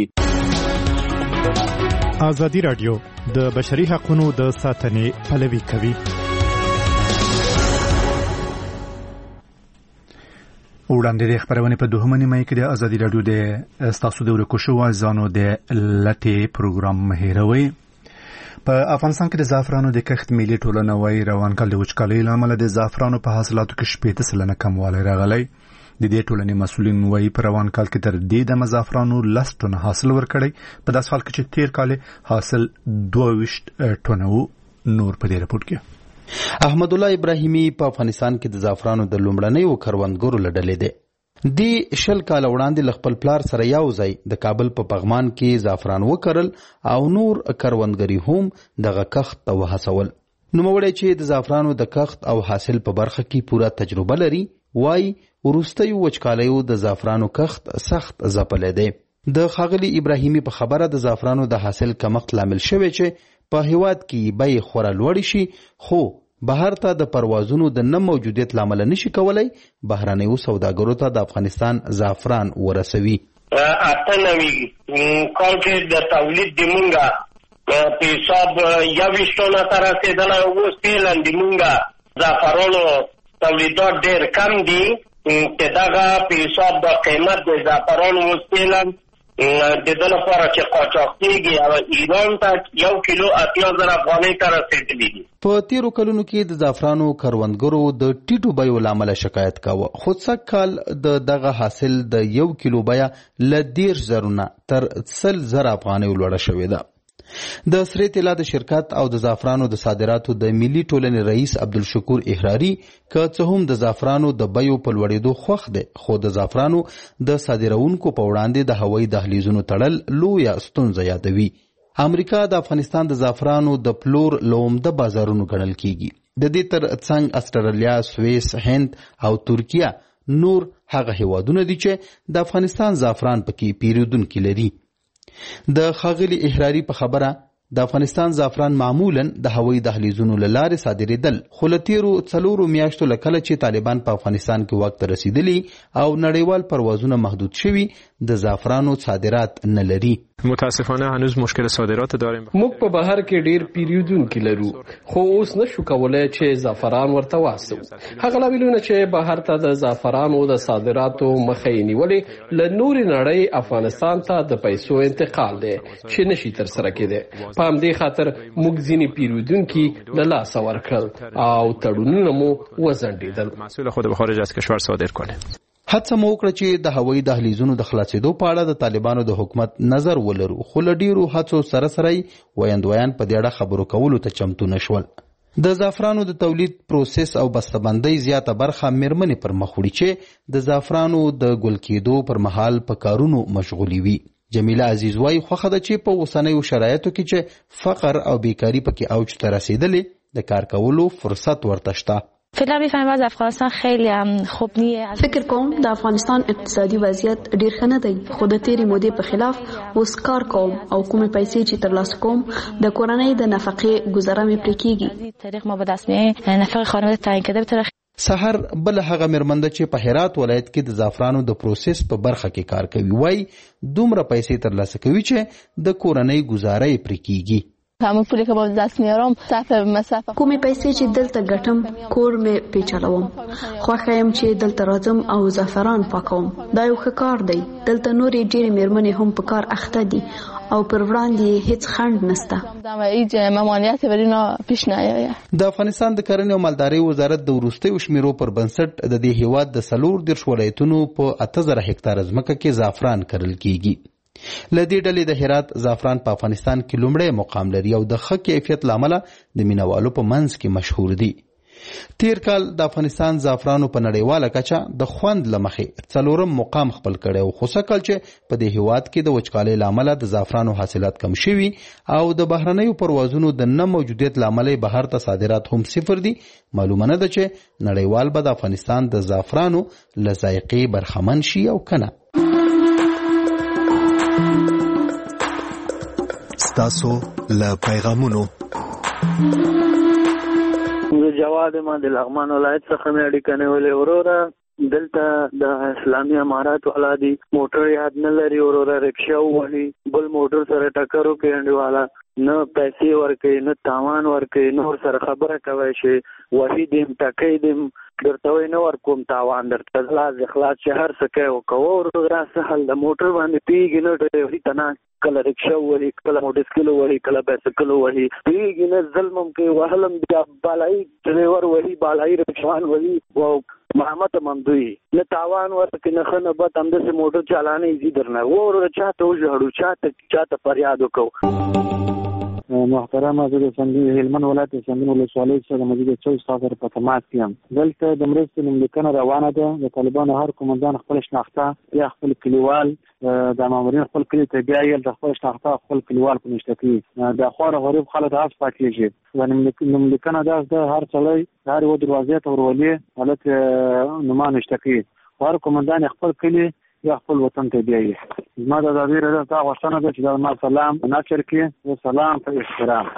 ازادي رادیو د بشري حقوقو د ساتنې پلوي کوي وړاندې د خبرونه په دوهمه نیمه کې د ازادي رادیو د تاسو د ورکوشو ځانو د لټي پروګرام مهیروي په افغانستان کې د زعفرانو د کښت ملي ټولنه وايي روان کال د وچکالۍ لامل د زعفرانو په حاصلاتو کې 8% کموالی راغلی د دې ټولنې مسؤلین وايي په روان کال کې تر دې د زعفرانو 10 ټن حاصل ورکړی په داس حال کې چې تیر کال حاصل 22 ټن نور په دې رپورت کې احمد الله ابراهیمی په افغانستان کې د زعفرانو د لومړنیو کروندګرو لډلې دی دی شل کال وړاندې خپل پلار سره یو ځای د کابل په پغمان کې زعفران وکرل او نور کروندګری هم دغه کښت ته وهڅول نوموړی چې د زعفرانو د کښت او حاصل په برخه کې پوره تجربه لري وای وروستي وچکالیو د زعفرانو کښت سخت ځپلی دی د ښاغلي ابراهیمی په خبره د زعفرانو د حاصل کمښت لامل شوی چې په هیواد کې بیې خورا لوړې شي خو بهر ته د پروازونو د نه موجودیت لامل نشي کولای بهرنیو سوداګرو ته د افغانستان زعفران ورسوي اتنوي کال کې د تولید د مونږه په حساب یا وشتونه تر رسیدل او فعلا د مونږه زعفرانو تولیدات ډېر کم دي چې دغه په حساب د قیمت د زعفرانو فعلا د دې لپاره چې قاچاقېږي او ایران ته 1 کیلو 80,000 افغانۍ ته رسېدلی دي په تیرو کلونو کې د زعفرانو کروندګرو د ټیټو بیو لامل شکایت کاوه خو څک کال دغه حاصل د 1 کیلو بیا ل 10,000 تر 100,000 افغانۍ لوړه شوې ده د سری طلا د شرکت او د زعفرانو د صادراتو د ملي ټولنې رئیس عبدالشکور احراری که څه هم د زعفرانو د بیو په لوړېدو خوښ دی خو د زعفرانو د صادرونکو په وړاندې د هوایي دهلیزونو تړل لویه ستونزه یادوي امریکا د افغانستان د زعفرانو د پلور لومده بازارونو ګڼل کیږي د دې تر څنګ استرالیا سویس هند او ترکیه نور هغه هیوادونه دي چې د افغانستان زعفران پکې پیرودونکي لري. د ښاغلي احراري په خبره د افغانستان زعفران معمولا د هوایي دهلیزونو له لارې صادرېدل، خو له تېرو 4 میاشتو له کله چې طالبان په افغانستان کې واک ته رسېدلي او نړیوال پروازونه محدود شوي، د زعفرانو صادرات نه لري. متاسفانه هنوز مشکل صادرات داریم. موږ په بهر کې ډیر پیرودونکي لرو، خو اوس نشو کولای چې زعفران ورته واسو. هغه لاملونه چې بهر ته د زعفرانو د صادراتو مخه یې نیولې، له نورې نړۍ افغانستان ته د پیسو انتقال دی چې نشي ترسره کېدی. په همدې خاطر موږ ځینې پیرودونکي له لاسه ورکړل او تړونونه مو وځنډېدل. محصول خود به خارج از کشور صادر کنه. هڅه مو وکړه چې د هوایي دهلیزونو د خلاصېدو په اړه د طالبانو د حکومت نظر ولرو، خو له ډیرو هڅو سره ویاندویان په دې اړه خبرو کولو ته چمتو نشول. د زعفرانو د تولید پروسس او بسته‌بندۍ زیاته برخه میرمنې پر مخ وړي چې د زعفرانو د ګل کېدو پر مهال په کارونو مشغولي وي. جمیله عزیز وایي خوښه ده چې په اوسنیو شرایطو کې چې فقر او بیکاری پکې اوج ته رسېدلې، د کار کولو فرصت ورته شته. فعلا میفهمم از افغانستان خیلی خوب نیه. فکر کوم د افغانستان اقتصادي وضعیت ډیر ښه نه دی، خو د تیرې مودې په خلاف اوس کار کوم او کومې پیسې چې ترلاسه کوم د کورنۍ د نفقې گزاره مې پرې کیږي. طریق ما به دست میاد نفقه خانواده تعیین کرده به طرف. سحر بل هغه مرمنده چې په هرات ولایت کې د زعفرانو د پروسس په برخه کې کار کوي، وای دومره پیسې ترلاسه کوي چې د کورنۍ گزاره یې پرې کیږي. کومې پیسې چې دلته ګټم کور مې پیچلوم، خوښه یم چې دلته راځم او زعفران پاکوم. دا یو ښه کار دی. دلته نورې ډېرې میرمنې هم په کار اخته دي او پر وړاندې هیڅ خنډ نشته. د افغانستان د کرنې او مالدارۍ وزارت د وروستیو شمیرو پر بنسټ د دې هیواد د 14 ولایتونو په 8000 هکتار ځمکه کې زعفران کرل کیږي. له دې ډلې د هرات زعفران په افغانستان کې لومړی مقام لري او د ښه کیفیت له امله د مینوالو په منځ کې مشهور دي. تیر کال د افغانستان زعفرانو په نړیواله کچه د خوند له مخې 4م مقام خپل کړی او خو سږ کال چې په دې هیواد کې د وچکالۍ له امله د زعفرانو حاصلات کم شوي او د بهرنیو پروازونو د نه موجودیت له امله بهر ته صادرات هم صفر دي، معلومه نه ده چې نړیوال به د افغانستان د زعفرانو له ذایقې برخمن شي او کنه. تاسو له پیغامونو زه جواد ما د لغمان ولایت څخه مې اړیکه نیولې. وروره دلته د اسلامي امارات والا دي موټر یاد نه لري، وروره رکشا وهي بل موټر سره ټکر وکړي، انډیواله نه پیسې ورکوي نه تاوان ورکوي، نور سره خبره کوي چې وهي دیم ټکۍ دیم درته وایي نه ورکوم تاوان درته خلاص اخلاص چې هر څه کوي وکوه. وروره سهل د موټر باندې پیږي نه ډرایوري ته نه، کله رکشا وهي کله موټرسایکل وهي کله بایسکل وهي، پیږي نه ظلم هم کوي وهلم بیا بالایي ډرایور وهي بالایي رکشوان وهي او محمد ممدوی نه تاوان ورکوي نه ښه نه بد همداسې موټر چالانه یې زی درنه. وروره چاته وژاړو چاته فریاد وکړو. محترمه زه د هلمند ولایت د سنګین ولسوالۍ څخه د مسجد 24 په تماس کې یم. دلته د مرستې نوملیکنه روانه ده. د طالبانو هر قومندان خپل شناخته یا خپل کلیوال د مامورین خپل کلی ته بیایل د خپل شناخته خپل کلیوال په نشته کې د خوار غریب خلک هڅه پاتېږي. د نوملیکنه د هر څلوي هر و دروازې ته ورولې حالت نوما نشته کې هر قومندان خپل کلی یا خپل وطن ته بیایي. زما د ازادي راډیو څخه غوښتنه ده چې دا ما سلام نشر کړي او سلام په احترام.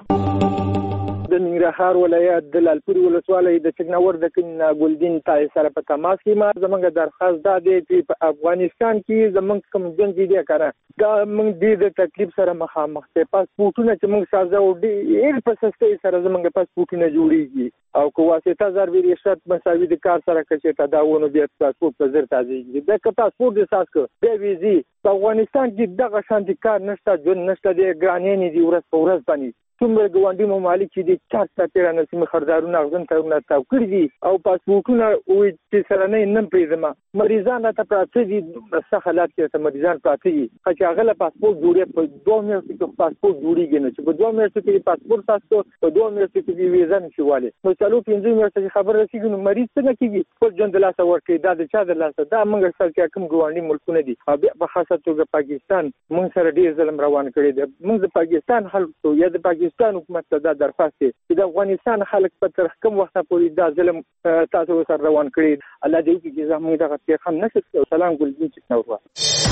د ننګرهار ولایت د لالپورې ولسوالۍ د چکناور د ګلدین تای سره په تماس کې ما زمونږ درخواست دا دی چې په افغانستان کې زمونږ کوم ژوند دی کاره دا موږ د تکلیف سره مخامخ ته پاسپورتونه چې موږ سازو ډېر په سستۍ سره زمونږ پاسپورتونه جوړیږي او کو واسطه ضروري رشد مساوي د کار سره کې تداونه بیا پاسپورت په زر تازه د پاسپورت د ساس کو د ویزي په افغانستان کې دغه شان د کار نشته جون نشته د ګرانې دي ورځ په ورځ باندې څومره ګوندي ممالک چې د چارت تیرا نسمه خردارونه غزن ترونه تاو کړی دي او پاسپورتونه وې چې سره نه پریزما مریضان ته پراته دي په حالات کې مریضان پراته دي چې هغه پاسپورت جوړي په 2 میاشتو کې پاسپورت جوړیږي نه چې په 2 میاشتو کې پاسپورت تاسو په 2 میاشتو کې ویزا نشواله نو چالو 15 میاشتو خبر رسیدي نو مریض څنګه کیږي خپل ژوند د لاسه ورکړي دا د چا د لاسه دا موږ سره چې کوم ګوندي ملکونه دي او په خاصه توګه پاکستان موږ سره ډیر ظلم روان کړی دی موږ د پاکستان خلکو یا د پاکستان بلوچستان حکومت ته دا درخواست دی چې د افغانستان خلک په تر کوم وخت پورې دا ظلم تاسو سره روان کړی. الله دې وکړي چې زموږ دغه پیغام نشي. سلام ګلدین چکنور.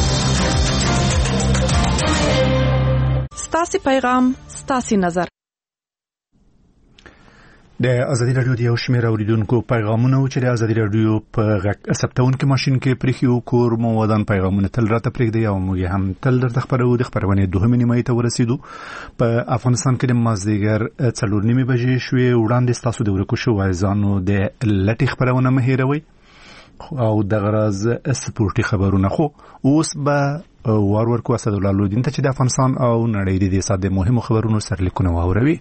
ستاسو پیغام ستاسو نظر. د ازادي رادیو د یو شمېر اوریدونکو پیغامونه چې د ازادي رادیو په ثبتونکو ماشين کې پرېښیو کور مو ودان پیغامونه تل راته پرېږدي او موږ هم تل درته خبرو. د خبرونې دوهمې نیمې ته ورسېدو. په افغانستان کې د مازدیګر 4:30 بجې شوې. وړاندې تاسو د ورکو شو وایزانو د لټي خبرونه مه هېروئ او د غرض سپورتي خبرونه. خو اوس به ورکو اسدالله لودین ته چې د افغانستان او نړۍ د ساده مهمو خبرونو سرلیکونه واوروي.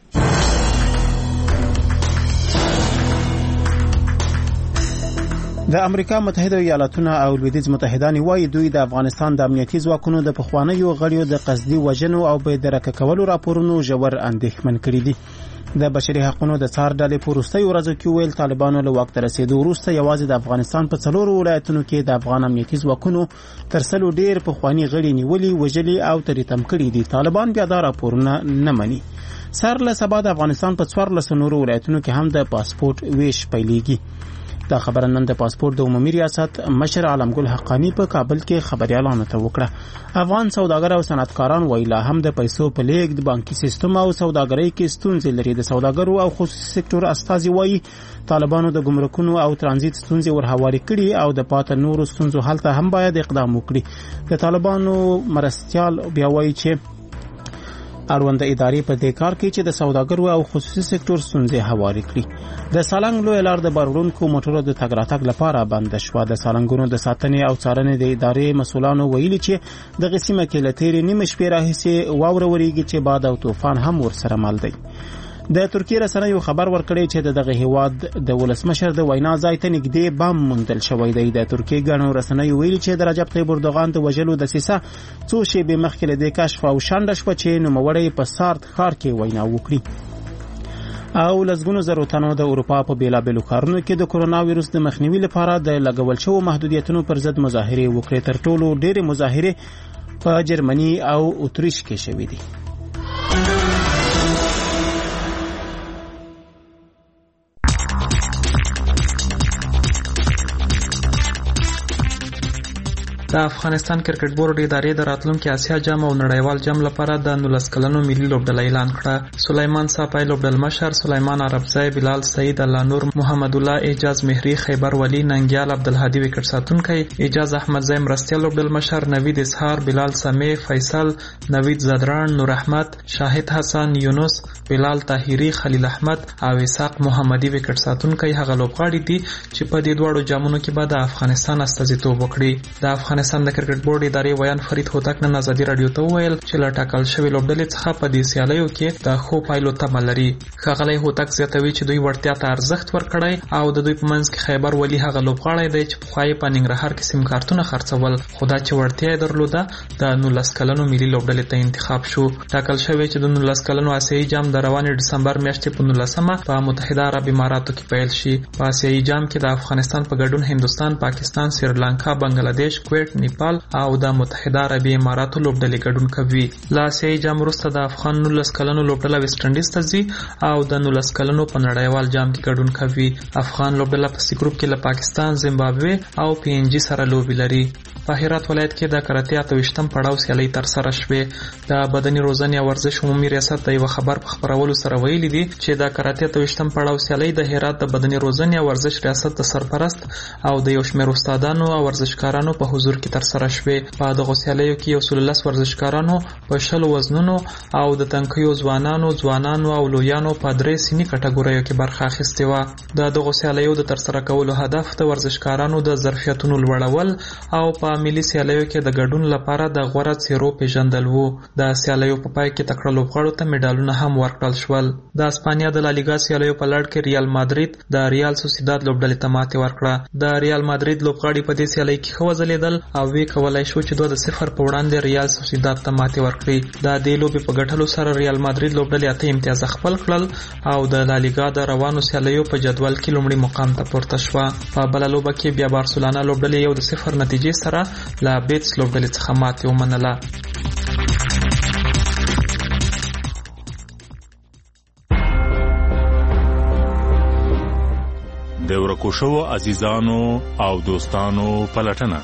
د امریکا متحده ایالاتونه او لویدیځ متحدان وايي دوی د افغانستان د امنیتي ځواکونو د پخوانیو غړیو د قصدي وژنو او بې درکه کولو راپورونو ژور اندېښمن کړي دي. د بشري حقوقو د څار ډلې په وروستیو ورځو کې ویل طالبانو له واک ته رسیدو وروسته یوازې د افغانستان په 4 ولایتونو کې د افغان امنیتي ځواکونو تر 100 ډیر پخوانی غړي نیولي وژلي او تریتم کړي دي. طالبان بیا دا راپورونه نه مني. سر له سبا د افغانستان په 14 نورو ولایتونو کې هم د پاسپورت ویش پیلېږي. دا خبره نن د پاسپورت د عمومي ریاست مشر عالمګل حقانی په کابل کې خبريالانو ته وکړه. افغان سوداګر او صنعتکاران ویلا هم د پیسو په لیږد بانکي سیستم او سوداګرۍ کې ستونزې لري. د سوداګرو او خصوصي سکتور استازي وایي طالبانو د ګمرکونو او ترانزیت ستونزې ورهواري کړي او د پات نورو ستونزو حل ته هم باید اقدام وکړي. د طالبانو مرستيال بیا وایي چې اړوند ادارې په دې کار کې چې د سوداګرو او خصوصي سکتور ستونزې هواري کړي. د سالنګ لوی لار د بارونکو موټرو د تګ راتګ لپاره بند شو. د سالنګونو د ساتنې او څارنې د ادارې مسولانو ویلي چې د قسمه کې لتهري نیمه شپې راهیسې واوره وریږي چې باد او طوفان هم ورسره مل دی. د ترکیه رسنیو خبر ورکړی چې دغه هیواد د ولسمشر د وینا ځای ته نږدې بم موندل شوی دی. د ترکیه ګڼو رسنیو ویلي چې د رجب طیب اردوغان د وژلو دسیسه څو شېبې مخکې له دې کشف او شنډه شوه چې نوموړی په سارت ښار کې وینا وکړي. او لسګونو زرو تنو د اروپا په بیلابېلو ښارونو کې د کرونا وایرس د مخنیوي لپاره د لګول شوو محدودیتونو پر ضد مظاهرې وکړې. تر ټولو ډېرې مظاهرې په جرمني او اتریش کې شوې دي. د افغانستان کرکټ بورډ ادارې د راتلونکي آسیا جام او نړیوال جام لپاره د 19 کلنو ملي لوبډله اعلان کړه. سلیمان صافی لوبډل مشر، سلیمان عربزی، بلال سعید، الله نور، محمد الله، اعجاز مهری، خیبر ولی، ننګیال عبدالهادي وکټ ساتونکی، اعجاز احمدزی مرستیال لوبډل مشر، نوید اسحار، بلال سمی، فیصل، نوید زدران، نور احمد، شاهد حسن، یونس، بلال طاهری، خلیل احمد او اسحاق محمدي وکټ ساتونکی هغه لوبغاړي دي چې په دې دوړو جامونو کې به د افغانستان استازیتوب وکړي. د افغانستان د کرکټ بورډ ادارې ویان فرید هوتک نن ازادي رادیو ته وویل چې له ټاکل شوې لوبډلې څخه په دې سیالیو کې د ښو پایلو تمه لري. ښاغلی هوتک زیاتوي چې دوی وړتیا ته ارزښت ورکړی او د دوی په منځ کې خیبر ولی هغه لوبغاړی دی چې پخوا یې په ننګرهار کې سیم کارتونه خرڅول، خو دا چې وړتیا یې درلوده د 19 کلنو ملي لوبډلې ته انتخاب شو. ټاکل شوی چې د 19 کلنو آسیایي جام د روانې ډسمبر میاشتې په 19مه په متحده عرب اماراتو کې پیل شي. په آسیایي جام کې د افغانستان په ګډون هندوستان، پاکستان، سریلانکا، بنگلاديش، کویت، نیپال او د متحده عرب اماراتو لوبډلې ګډون کوي. له آسیایي جام وروسته د افغان 19 کلنو لوبډله ویسټ انډیز ته ځي او د 19 کلنو په نړیوال جام کې ګډون کوي. افغان لوبډله په سی ګروپ کې له پاکستان، زیمبابوې او پی ان جی سره لوبې لري. په هرات ولایت کې د کراتې 28م پړاو سیالۍ ترسره شوې. د بدني روزنې او ورزش عمومي ریاست د یو خبر په خبرولو سره ویلي دي چې د کراتې 28م پړاو سیالۍ د هرات د بدني روزنې او ورزش ریاست د سرپرست او د یو شمېر استادانو او ورزشکارانو په حضور کې ترسره شوې. په دغه سیالیو کې یو 13 ورزشکارانو په 20 وزنونو او د تنکیو ځوانانو او لویانو په 3 سني کټګوریو کې برخه اخیستې وه. د دغه سیالیو د ترسره کولو هدف د ورزشکارانو د ظرفیتونو لوړول او په ملي سیالیو کې د ګډون لپاره د غوره څیرو پیژندل وو. د سیالیو په پای کې تکړه لوبغاړو ته میډالونه هم ورکړل شول. د اسپانیا د لالیګا سیالیو په لړ کې ریال مادرید د ریال سوسیداد لوبډلې ته ماتې ورکړه. د ریال مادرید لوبغاړي په دې سیالۍ کې ښه وځلیدل او وی کولای شو چې 2-0 په وړاندې ریال سوسیداد ته ماتې ورکړي. د دې لوبې په ګټلو سره ریال مادرید لوبډلې 8 امتیاز خپل کړل او د لالیګا د روانو سیالیو په جدول کې لومړی مقام ته پورته شوه. په بل لوبه کې بیا بارسلونا لوبډلې 1-0 نتیجې سره لا بیتس لوبډلې څخه ماتې ومنله. د ورکو شوو عزیزانو او دوستانو پلټنه.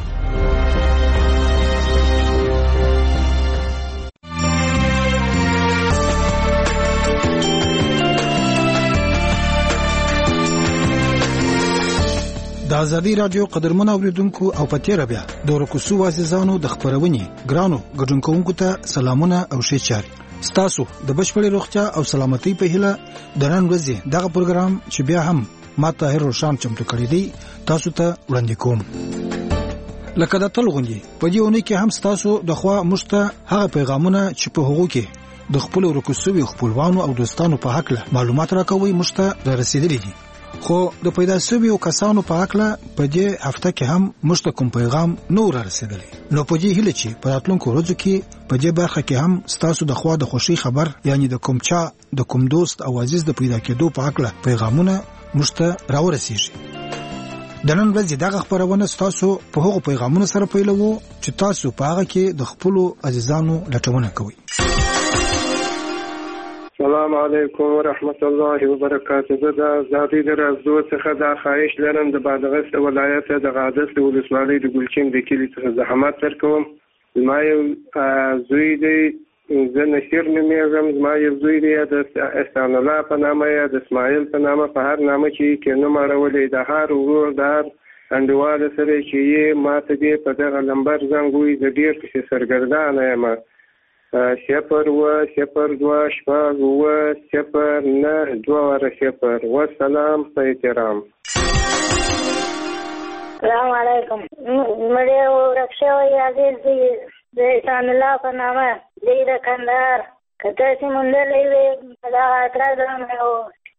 د ازادي رادیو قدرمن اوریدونکو او پتیره بیا د ورکوسو عزیزانو د خبرونې ګرانو ګډونکوونکو ته سلامونه او ښه چاري. ستاسو د بشپړې روغتیا او سلامتۍ په هیله د نن ورځې دغه پروګرام چې بیا هم ما طاهر روشان چمتو کړی دی تاسو ته وړاندې کوم. لکه د تل غوندي په دې اونۍ کې هم ستاسو د خوا مشته هغه پیغامونه چې په هغو کې د خپل ورکوسو خپلوانو او دوستانو په حق له معلومات راکوي مشته رسیدلي دي. خو د پیدا شویو کسانو په حقله په دې هفته کې هم مشته کوم پیغام نو رسیدلی. نو په دې هیله چې په راتلونکو ورځو کې په دې برخه کې هم ستاسو د خوا د خوشي خبر یعنی د کوم چا د کوم دوست او عزیز د پیدا کېدو په حقله پیغامونه مشته راورسیږي. د نن ورځې دغه خبرونه ستاسو په هغو پیغامونو سره پیلوو چې تاسو په هغه کې د خپل عزیزانو لټونه کوئ. السلام علیکم ورحمت الله وبرکاته. زه د ازادي رادیو څخه د خواهش لرم د بادغیس ولایت د غادس ولسوالۍ د ګلچین د کلی څخه زحمت درکوم. زما یو زوی دی، زه نشیر نومیږم. زما یو زوی دی د احسان الله په نامه یا د اسماعیل په نامه په هر نامه چې نوم اړولی د هر ورور د هر انډیوال سره چې یې ما ته دې په دغه نمبر زنګ ووایي. زه ډېر پسې سرګردانه یم. 0-2 شپږ 0-9 والسلام په احترام. السلام علیکم. مړی ورک شوی عزیز دی د احسان الله په نامه دی د کندهار. که تاسې موندلی وي په دغه اعتراض راغلی و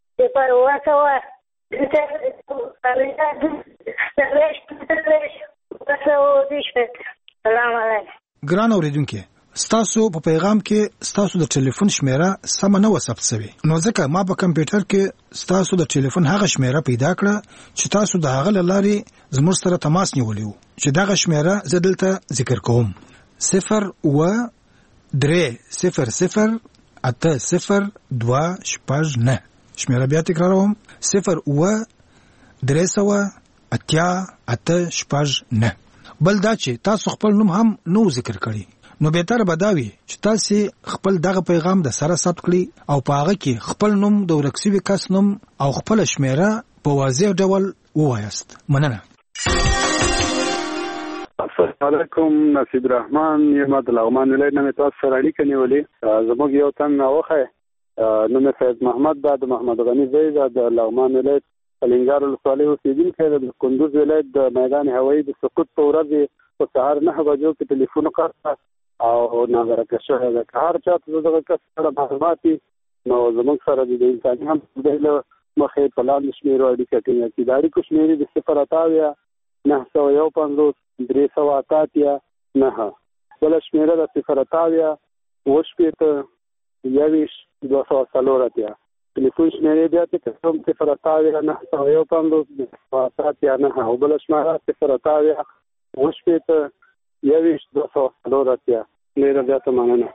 0-2 سلام علیکم. ګران اوریدونکي ستاسو په پیغام کې ستاسو د ټلیفون شمیره سم نه وثبت شوی، نو ځکه ما په کمپیوټر کې ستاسو د ټلیفون هغه شمیره پیدا کړه چې تاسو د هغه لارې زموږ سره تماس نیولی وو چې دغه شمیره زه دلته ذکر کوم. 0-3-0-0-8-0-2 شمیره بیا تکراروم 0-3-0-8-8-0. بل دا چې تاسو خپل نوم هم نو ذکر کړی، نو بهتر بداوي چې تاسو خپل دغه پیغام د سره ثبت کړئ او په هغه کې خپل نوم د ورکسوي کس نوم او خپل شمیره په واضح ډول ووایاست. مننه. السلام علیکم. نصیب الرحمن یم د لغمان ولایت نه تاسو سره اړیکه نیولې. زموږ یو تن راوخه نو فیض محمد د محمد غنی زید د لغمان ولایت الینګار ولسوالۍ اوسیدونکی د کندوز ولایت د میدان هوایي د سقوط په ورځ په سهار 9 بجو کې ټلیفون وکړ او نظر کښه ده که هر چا ته دغه کس سره معلومات نو زموږ سره د انساني هم د مخې په لاندې شمیرو اړیکه ټینګه کړي. د اړیکو شمیرې د 0-9-150-388-9 بله شمیره د 0-8-204 ټلیفون شمیرې بیا ته کوم 0-9-150-388-9 او بله شمیره 0-8-204 ډیره زیاته مننه.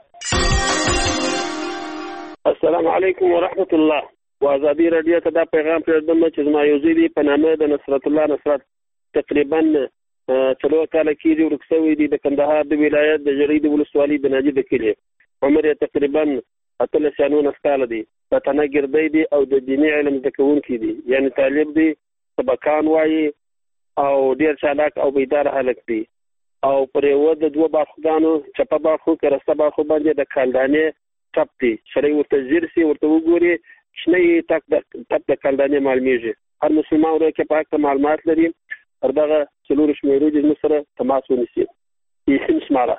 السلام علیکم ورحمت الله. ازادي رادیو ته دا پیغام پرېږدم چې زما یو زوی دی په نامه د نصرت الله نصرت تقریبا 4 کاله کېږي ورک شوی دی د کندهار د ولایت د جړۍ د ولسوالۍ د ناجي د کلي. عمر یې تقریبا 18 کاله دی. وطنه ګردی دی او د دیني علم زده کوونکی دی، یعنی طالب دی، سبقان وایي او ډیر چالاک او بیدار هلک دی. او پر یو د 2 باخوګانو چپه باخو کرسته باخو باندې د کالدانې ټپ دی. شړی ورته ځیر سي ورته وګوري شنه ټپ د کالدانې معلومیږي. هر مسلمان ورو کې پاک معلومات لري پر دغه څلور شمیرو د سره تماس ونیسي. اسم شماره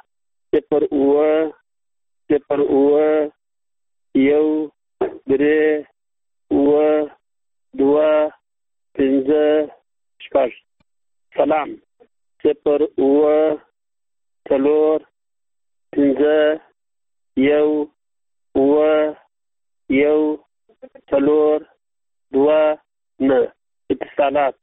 0-1-2-5 سلام 0-3-1-1-4-2-9 اتصالات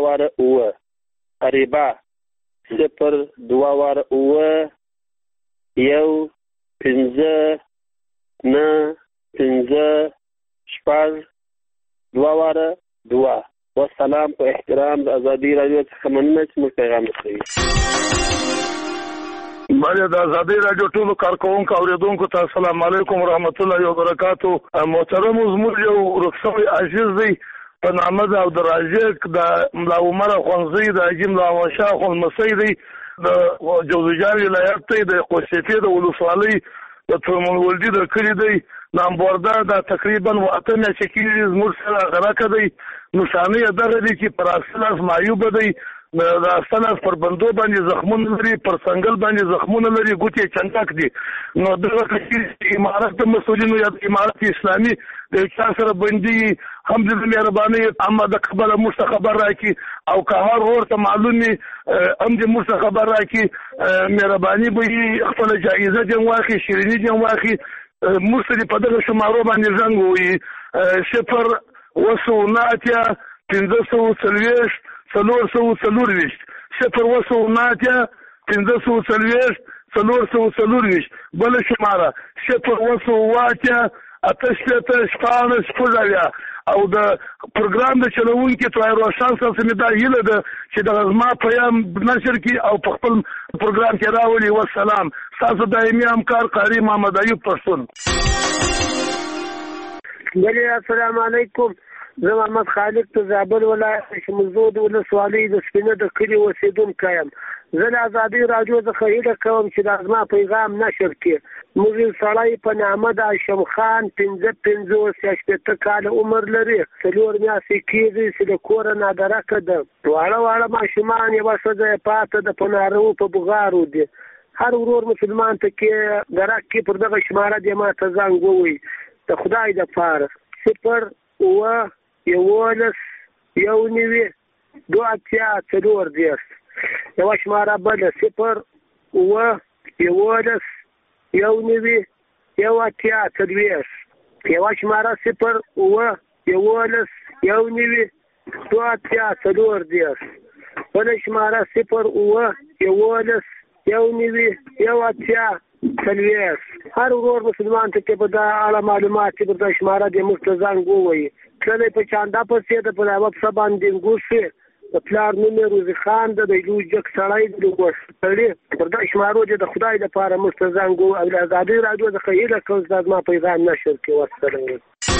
0-8-2-4-9-2-4-2 قریبا 0-2-1 1 5 9 5 6 2 2. والسلام په احترام د ازادي رادیو څخه مننه چې موږ پیغام رسوي. باندې د ازادي رادیو ټول کارکونکو اوریدونکو ته السلام علیکم ورحمت الله وبرکاتو. محترم زموږ یو رخصوي عزیز دی په نامه د عبدالرازق د ملا عمر خونزي د حاجی ملا شاه خونمسي دی د جوزجان ولایت دی د قوسیفي د ولسوالۍ د ترمن ولدي د کلی دی نامبوردا د تقریبا واته میاشتې کې زموږ سره غراکه دی نشانه دغه دی چې پر اصلاف معیوب دی د اصلاف پر بندو باندې زخمونه لري پر څنګل باندې زخمونه لري ګوتې چنټک دي نو دغه کې امارت د مسؤلینو یا امارت اسلامي د چا سره بندي هم د مهرباني اما د خبره مستخبر راکی او که هر ورته معلومي هم د مستخبر راکی مهرباني به خپل جایزه جن واخی شیرینی جن واخی مرسلی په دغه شمارو باندې زنګ وي 0 وسوناتیا 540 440 0 وسوناتیا 540 بل شماره 0 وسواتیا اتشته شپانه شپږاویا او د پروګرام د چلوونکو توای روشن سره دا هیله ده چې د غزما پیام نشر کی او په خپل پروګرام کې راولي. والسلام. تاسو دایمي همکار قاری محمد ایوب پښتون. السلام علیکم. زه محمد خالد ته زابل ولایت شمزود ولسوالۍ د سپینه د کلی اوسیدونکی یم. زه د ازادي رادیو څخه هیله کوم چې د زما پیغام نشر کړي. موږ سړی په نامه د هاشم خان 55 کاله عمر لري. 4 میاشتې کېږي چې د کوره نادرکه ده. واړه ماشومان یوه ښځه یې پاته ده په نارو په بغارو دي. هر ورور مسلمان ته کې درک کې پر دغه شماره دې ما ته زنګ ووایي د خدای دپاره 0 11 19 2 یوه شماره بله 0 11 19 2 یوه شماره 0 11 19 2 بله شماره 0 11 19 هر ورور مسلمان ته کې په دا اړه معلومات چې په شماره د موږ ته زنګ ووایي. کله په چاندا پسې د پلاوه په باندې ګوسه د پلار نوم روزي خان د یو جک سړی د ګوسړي پر دا شمارو د خدای لپاره موږ ته زنګ او د ازادي رادیو د خیره کوز د ما پیغام نشر کې وسره.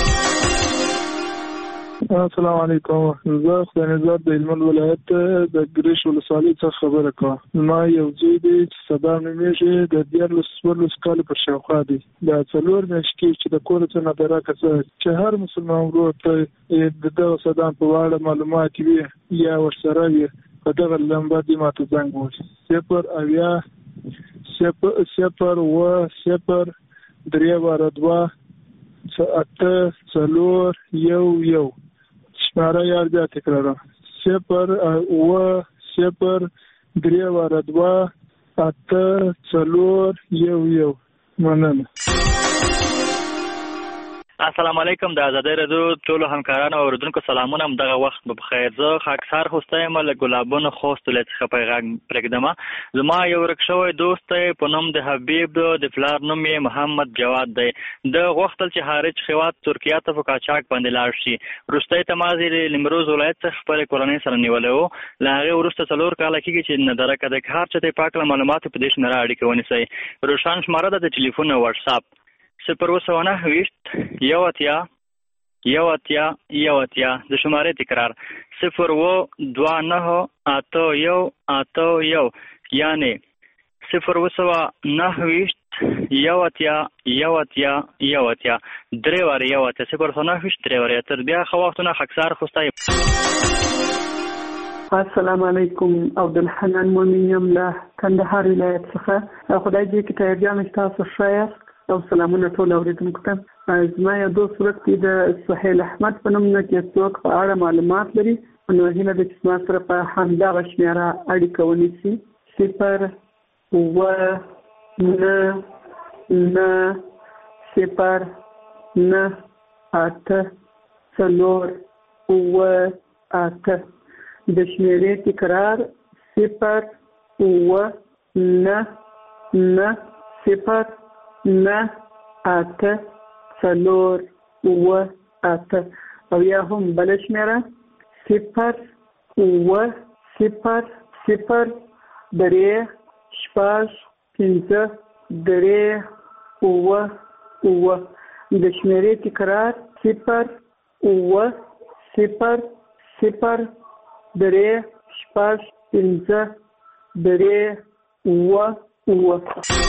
السلام علیکم. زه خدانزاد د هلمند ولایت د ګریش ولسوالۍ څخه خبره کوم. ما یو زوی دی چې سبا نومیږي د 14 کال پر شاوخوا دی. دا 4 میاشتې چې د کور څخه نادرکه چې هر مسلمان ورور ته د دغه صدام په اړه معلومات وي یا ورسره وي په دغه لمبه دې ماته زنګ ووهي 0 شماره یاد بیا تکرارم 0 0 3 2 8 4 1 مننه. السلام علیکم. د ازادي رادیو ټول همکارانو او اوریدونکو سلامونه. دغه وخت به بخیر. زه خاکسار خوستایم له ګلابونو خوست له څخه پیغام پرېږدم. زما یو ورکشوی دوست په نوم د حبیب د پلار نوم یې محمد جواد دی. د غوښتل چې خارج خیوات ترکیه ته په قاچاق باندې لاړ شي. وروستی تماس یې نیمروز ولایت څخه خپلې کورنۍ سره نیولی و. له هغې وروسته 4 کاله کېږي چې نادرکه دی. که هر چا ته یې پاک له معلوماتو په دې شمېره اړیکه ونیسئ. روشن شماره ده د ټلیفون او وټساپ 0 19 د شمارې تکرار 0 29 81 یعنی 0 19 درې وارې 0 تر بیا خو وختونه خاکسار خوستای. السلام علیکم. عبدالحنان مومن یم له کندهار ولایت څخه. خدای دې کې ته بیا مې تاسو ښه او سلامونه ټول اوریدونکو ته. زما یو دوست ورته د سهیل احمد په نوم نه کې څوک په اړه معلومات لري نو هیله ده چې ما سره په همدغه شمېره اړیکه ونیسي 0 9 8 4 8 د شمېرې تکرار 0 9 0 9 8 4 9 8 او یا هم بل شمیره 0 9 0 0 3 6 5 3 9 9 د شمیرې تکرار 0 9 0 0 3 6 5 3 9 9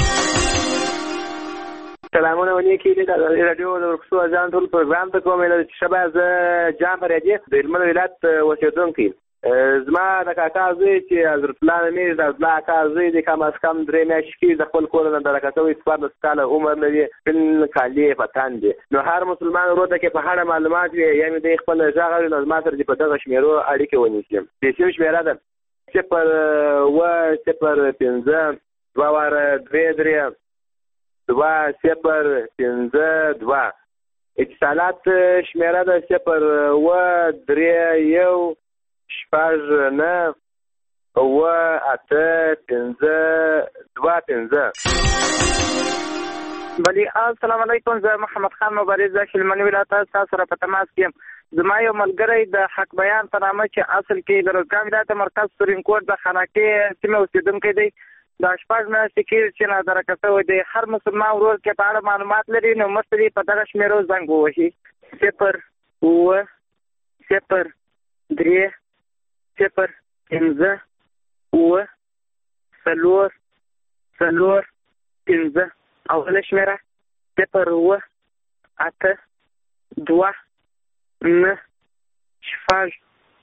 سلامونه ونیکي د رادیو د ورکسو اذان ټول پروګرام ته کوم له شبه ز جام پرېدي د هلمند ولایت اوسېدونکی زما د کاکا زوی چې حضرت الله میر د الله کاکا زوی د کم از کم 3 میاشتې کې د خپل کور نه درکته وي 14 کاله عمر لري بل کالی پتان دي نو هر مسلمان وروته کې په هر معلومات یعنی د خپل ځاغړي نو ما سره په دغه شمیرو اړیکه ونیسم د سیم شمیره ده 0 و 0 5 2 واره 2 3 2 0 5 2 اتصالات شمیره ده 0 و 3 1 شپږ 9 و 8 5 2 5 بلی السلام علیکم زه محمد خان مبارز د هلمند ولایت تاسو سره په تماس کې زما یو ملګری د حق بیان په نامه چې اصل کې د روزګان ولایت مرکز سرین کوټ د خاناکې سیمه اوسیدونکی دی د شپږ میاشتې کې چې نه درکته وي د هر مسلمان ورور کې په اړه معلومات لري نو مستری په دغه شمیرو زنګ ووهي 0 و 0 3 0 5 و 4 5 اوله شمیره 0 و 8 2 9 شپږ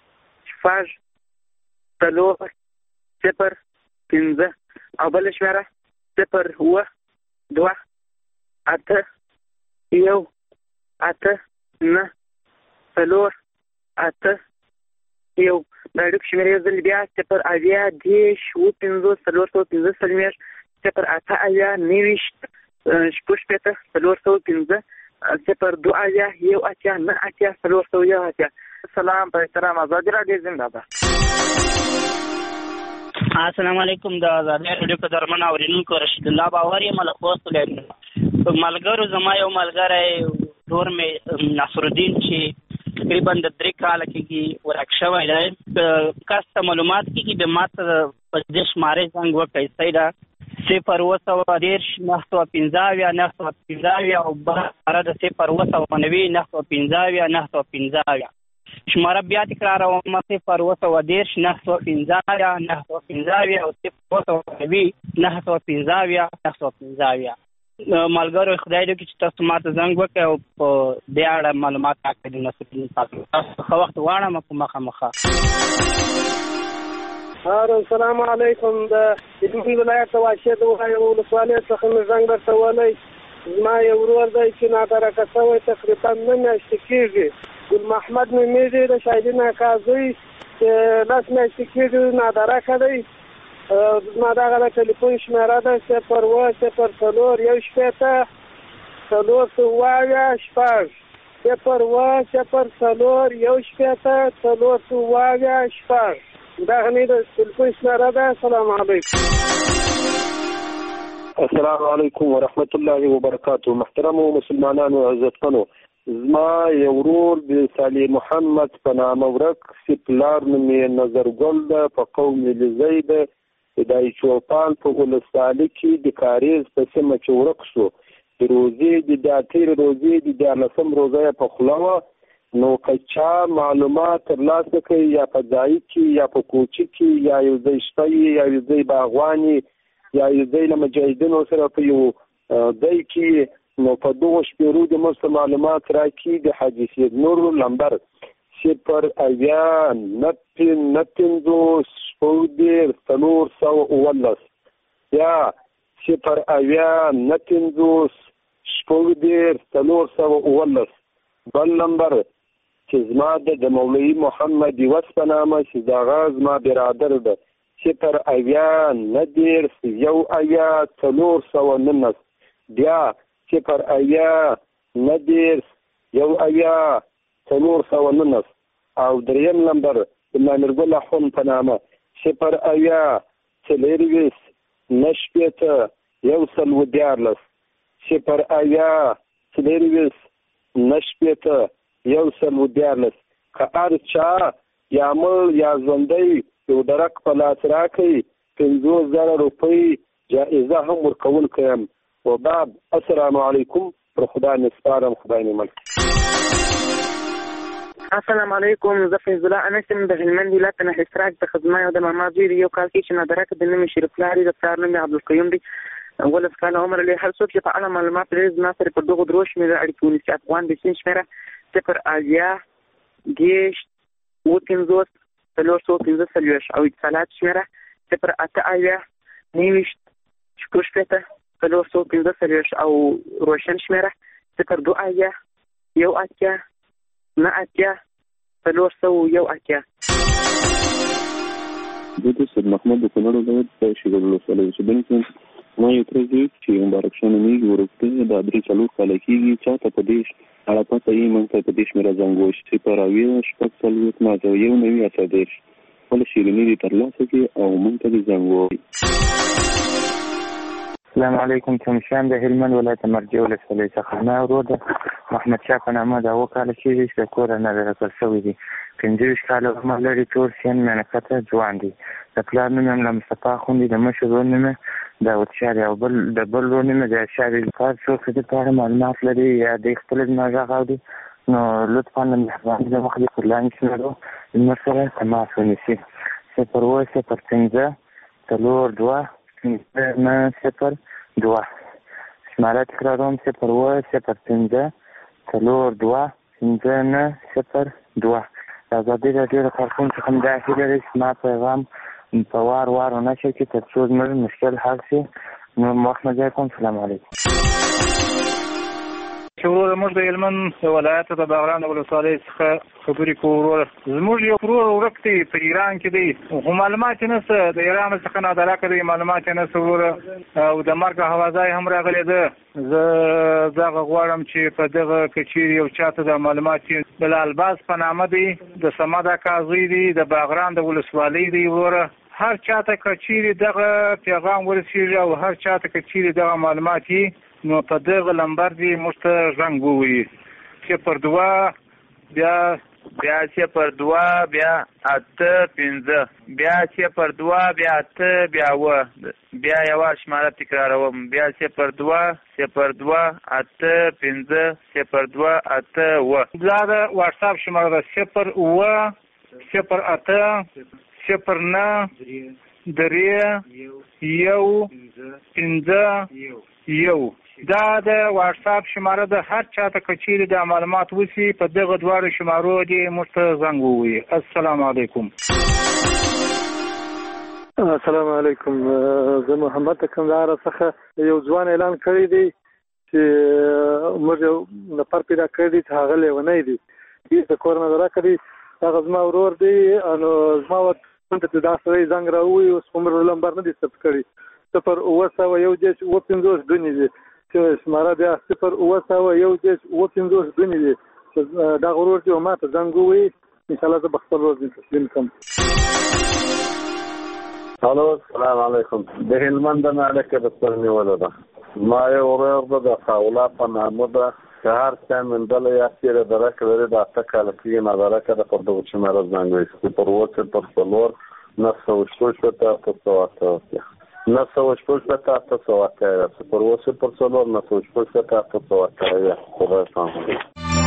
4 0 5 او بل شمیره 0 و 2 8 1 8 9 4 8 یو د اړیکو شمیرې ځل بیا 0 اویا 10 و 15 415 سلمیش 0 8 اویا 90 شپږ 415 0 2 اویا 1 8 9 8 418 سلام په احترام آزادي رادیو زنده باد السلام علیکم د آزادي رادیو په درمن اورینونکو رشید الله باور یم له خوست ولایت ملګرو زما یو ملګری دور مې نصر الدین چې تقریبا د 3 کال کې ورک شوی دی کاسته معلومات کې د ماته په دې شمارې څنګه وکړي سیدا 0 و 10 915 915 او بره د 0 و 90 915 915 شماره بیا تکراروم 0 و 10 915 915 او 0 و 90 915 915 مالګرو خدای دې چې تاسو ماته زنګ وکړئ او په دې اړه معلومات راکړئ نو تاسو خو وخت غواړم په مخه السلام علیکم د هلمند ولایت واشه د ولسوالۍ څخه مې زنګ درته ولی زما یو ورور دی چې نادرکه شوی تقریبا 9 میاشتې کېږي ګل محمد نومیږي د شاهدین اکا زوی چې 10 میاشتې کېږي نادرکه دی زما دغه د ټلیفون شمیره ده 0 و 0 4 1 شپېته 4 اویا شپږ 0 و 0 4 1 شپېته 4 اویا شپږ دغه مې د ټلیفون شمیره ده السلام علیکم السلام علیکم ورحمت الله وبرکاته محترم مسلمانانو عزتمنو زما یو ورور د صالح محمد په نامه ورک سپلار نومې نظرګل ده په قوم لزی ده د چوپان په ولسوالۍ کې د کاریز په سیمه کې ورک شو د روزې د اتیر روزې د 19 روزه په خلاوه نو کچا معلومات ترلاسه کوي یا په ځای کې یا په کوچي کې یا یو ځای شپې یا یو ځای باغواني یا یو ځای له مجاهدینو سره په یو ځای کې نو په دوه شپېرو د مست معلومات راکې د حاجي سید نور لمبر 0 اویا 9 شپږ 419 یا 0 اویا 9 شپږ 419 بل نمبر چې زما د مولوي محمد یوس په نامه چې دغه زما برادر ده 0 اویا 9 یو اویا 419 بیا 0 اویا 9 یو اویا 419 او دریم نمبر د نامرګل خون په نامه 0 اویا 4 نشپېته 114 صفر اویا 23 نشپېته 114 که هر چا یا مړ یا ژوندی یو درک په لاس راکړي 50,000 روپۍ جائزه هم ورکوونکی یم. وبعد السلام علیکم. پر خدای مې سپارم، خدای مې مل. السلام علیکم. زه فیض الله انس یم د هلمند ولایت نه حصراک د خدمه او د ماما زوی یو کال کې چې نادرک د نوم شریف لاري د پلار نوم عبدالقیوم دی. ولس کال عمر له هر څوک چې په اړه معلومات لري زما سره په دغه دروش مې اړیکې ونیسي. افغان د سین شمیره 0 دیش 50 315 او اتصالات شمیره 0 نیوشت 315 او روشن شمیره 02 1 نه اتیا 301. دغه سید محمد د کونړ ولایت په شیګل ولسوالۍ کې بنځم. ما یو ترځي چې مبارک شانه میږي ورته د 3 کال کېږي چاته په دې اړه پته یې مونږ ته په دې شمیره زنګوش چې پر اوی شپږ څلوت ما ته یو نوی اساده ول شیرینی دي ترلاسه کې او مونږ ته زنګوي. السلام علیکم. کومشان د هلمند ولایت مرجع ولسوالۍ څخه نه ورود محمد شاه په نامه دا وکاله چې د کور نه راکړل شوی دی. 15 کال عمر لري. تور سین منکته ځوان دی. د پلان نوم له مصطفی خوندي د مشر ورنمه دا وتشاري او بل د بل ورنمه د شاري کار څو څه د پاره معلومات لري یا د خپل دماغ غاړي نو لطفا مهرباني د مخدي پلان شنو مسره تماس ونیسي. 015 3 902 شماره تکراروم 015 3 902. ازادي راډیو د کارکون څخه د اخیری رسمي پیغام په وار ونشي چې تاسو زموږ مشکل حل شي. نو محمد علیکم. السلام علیکم. شروع موږ د هلمند ولایت د باغران ولسوالۍ څخه خبرې کوو. زموږ یو ورور ورکتي په ایران کې دی خو معلومات نشته. د ایران څخه نادره کړي معلومات نشته او د مرګ حوازای هم راغلي ده. زه غواړم چې په دغه کچيري یو چاته د معلومات بلال باز په نامه دی د سماد کاظمی دی د باغران د ولسوالۍ دی وره هر چاته کچيري دغه پیغام ورسیږي او هر چاته کچيري دغه معلومات نو په دغه لمبر دی مشته زنګوي 02 بیا 02 بیا 85 بیا 02 بیا 8 بیا و بیا یو شماره تکراروم بیا 02 02 85 02 8 و دا د واتس اپ شماره 0 و 08 09 3 دا د واتس اپ شماره د هر چاته کچيري د معلومات وسی په دغه دوه شمارو دی مشته زنګوي. السلام علیکم. السلام علیکم. زه محمد کندهار څخه یو ځوان اعلان کړی دی چې موږ نفر پیدا کړی دی هغه لیونی دی د کور نه راکړي. هغه زما ورور دی نو زما ته د داسې زنګ راوي او څومره نمبر نه دی ثبت کړی 0 دی شماره بیا 0 دی دا غرور دی او ما ته زنګوي ان شاء الله زه بخښل ورځم تسلیم کوم. الو السلام علیکم. د هلمند نه لکه د پرنیوله ده ما یو ورور د خاولا په نامه ده که هر څه من دله یا تیر درک لري د اتکل کې نه درک د په دغه شماره زنګوي پر وڅ پر څلور نه څو شو ته تاسو نسوش پوشتا تاسو واکه پر وسه پر څلور نسوش پوشتا تاسو واکه خدای سلام.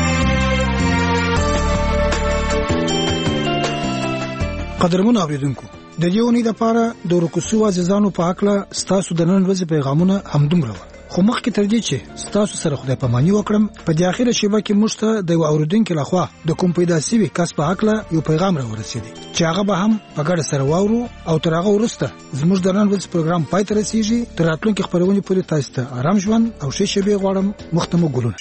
قدرمن اوریدونکو د دې ونې لپاره د ورکوسو عزیزانو په حق له ستاسو د نن ورځې پیغامونه همدومره خو مخکې تر دې چې ستاسو سره خدای پاماني وکړم په دې اخیره شیبه کې موږ ته د اوریدونکو لخوا د کوم پیدا سوي کس په حق له یو پیغام را ورسېدی چې هغه به هم په ګډه سره واورو او تر هغه وروسته زموږ د نن ورځې پروګرام پای ته رسیږي. تر راتلونکي خبرونه پورې تاسو ته آرام ژوند او ښه شیبه غواړم. مختمو ګلونه.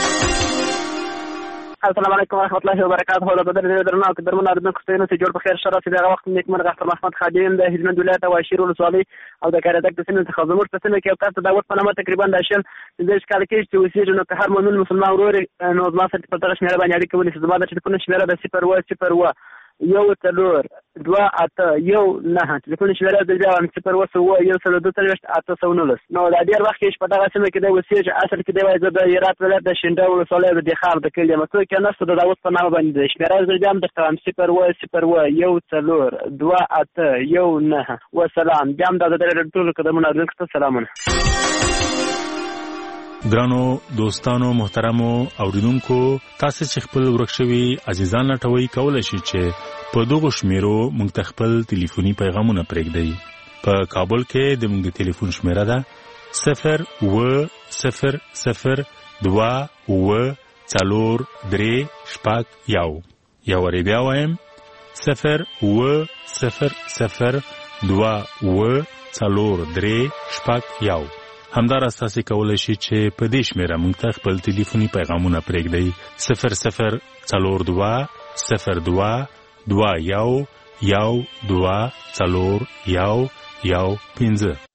السلام علیکم ورحمۃ اللہ وبرکاتہ. د بدر درنو قدرمن اردن کوستینو ته جوړ په خیر شرف دغه وخت نیک مرغ اختر محمد خادم د هلمند ولایت او شیر ولسوالۍ او د کاردک د سیمې څخه زموږ په سیمه کې یو تاسو د وخت په نامه تقریبا د شل د ښکار کې چې وسیږي نو که هر مؤمن مسلمان ورور نو ما سره په تاسو شمیره باندې اړیکه ونیسي. زما د ټلیفون شمیره د 0 و 1-4-2-8-1-9 ټلیفون شمیره د بیا 0-1-1-2-3-8-19. نو دا ډیر وخت کې په دغه سیمه کې د وسیج اصل کې د وایي د هرات ولایت د شینډه ولسوالۍ د خار د کلی مڅو کې نشته د اوس په نامه باندې شمیره د بیا د 0-1-0-1-2-8-1-9. وسلام بیا د ټول قدمونه درکته سلامونه. ګرانو دوستانو محترمو اوریدونکو تاسو چې خپل ورکشوي عزیزان لټوي کولای شي چې په دغه شمیرو موږ خپل ټلیفوني پیغامونه پرېږدئ. په کابل کې د موږ ټلیفون شمیره ده 0-0-0-2-4-3-1. یا ور بیا وایم 0-0-0-2-4-3-1. همدار اساسي کولای شي چې په دې شمیره موږ ته خپل ټلیفوني پیغامونه پرېږدئ 0-0-02-02-21-1-2-4-1-1-5.